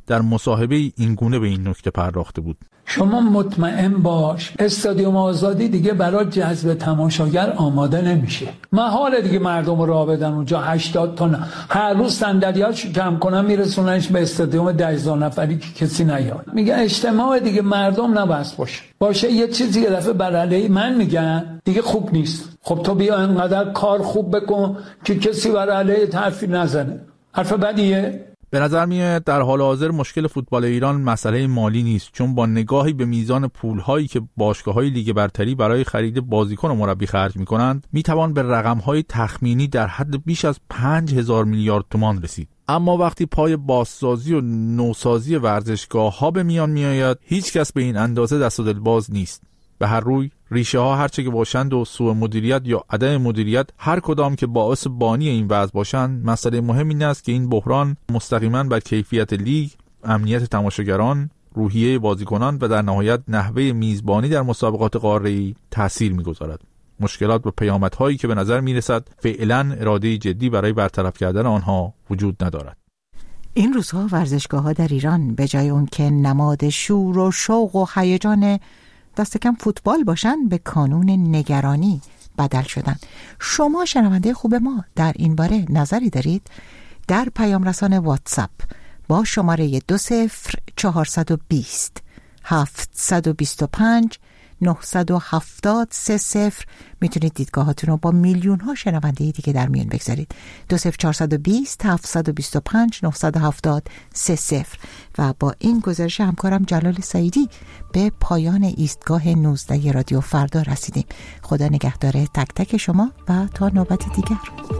در مصاحبه این گونه به این نکته پرداخته بود. شما مطمئن باش استادیوم آزادی دیگه برای جذب تماشاگر آماده نمیشه. محال دیگه مردم راه بدن اونجا هشتاد تا نه. هر روز صندلیاشو کم کنن میرسوننش به استادیوم ده هزار نفری که کسی نیاد. میگه اجتماع دیگه مردم نباید باشه. باشه یه چیزی یه دفعه بر علیه من میگن دیگه خوب نیست. خب تو بیا انقدر کار خوب بکن که کسی بر علیه حرفی نزنه. حرف بدیه؟ به نظر میاد در حال حاضر مشکل فوتبال ایران مسئله مالی نیست، چون با نگاهی به میزان پولهایی که باشگاه‌های لیگ برتری برای خرید بازیکن و مربی خرج می‌کنند میتوان به رقم‌های تخمینی در حد بیش از پنج هزار میلیارد تومان رسید. اما وقتی پای بازسازی و نوسازی ورزشگاه‌ها به میان میآید هیچ کس به این اندازه دست و دل باز نیست. به هر روی ریشه ها هرچه که باشند و سوء مدیریت یا عدم مدیریت هر کدام که باعث بانی این وضع باشند، مسئله مهم این است که این بحران مستقیما بر کیفیت لیگ، امنیت تماشاگران، روحیه بازیکنان و در نهایت نحوه میزبانی در مسابقات قاره‌ای تأثیر می‌گذارد. مشکلات و پیامدهایی که به نظر می‌رسد فعلا اراده جدی برای برطرف کردن آنها وجود ندارد. این روزها ورزشگاه‌ها در ایران به جای اون که نماد شور و شوق و هیجان دست کم فوتبال باشن به کانون نگرانی بدل شدن. شما شنونده خوب ما در این باره نظری دارید؟ در پیام رسان واتساپ با شماره دو صفر چهارصد و بیست هفتصد و بیست و پنج نهصد و هفتاد سه صفر میتونید دیدگاهاتون رو با میلیون ها شنونده دیگه در میان بگذارید. دو صفر چهارصد و بیست هفتصد و بیست و پنج نهصد و هفتاد سه صفر. و با این گزارش همکارم جلال سعیدی به پایان ایستگاه نوزده رادیو فردا رسیدیم. خدا نگهدار تک تک شما و تا نوبت دیگر.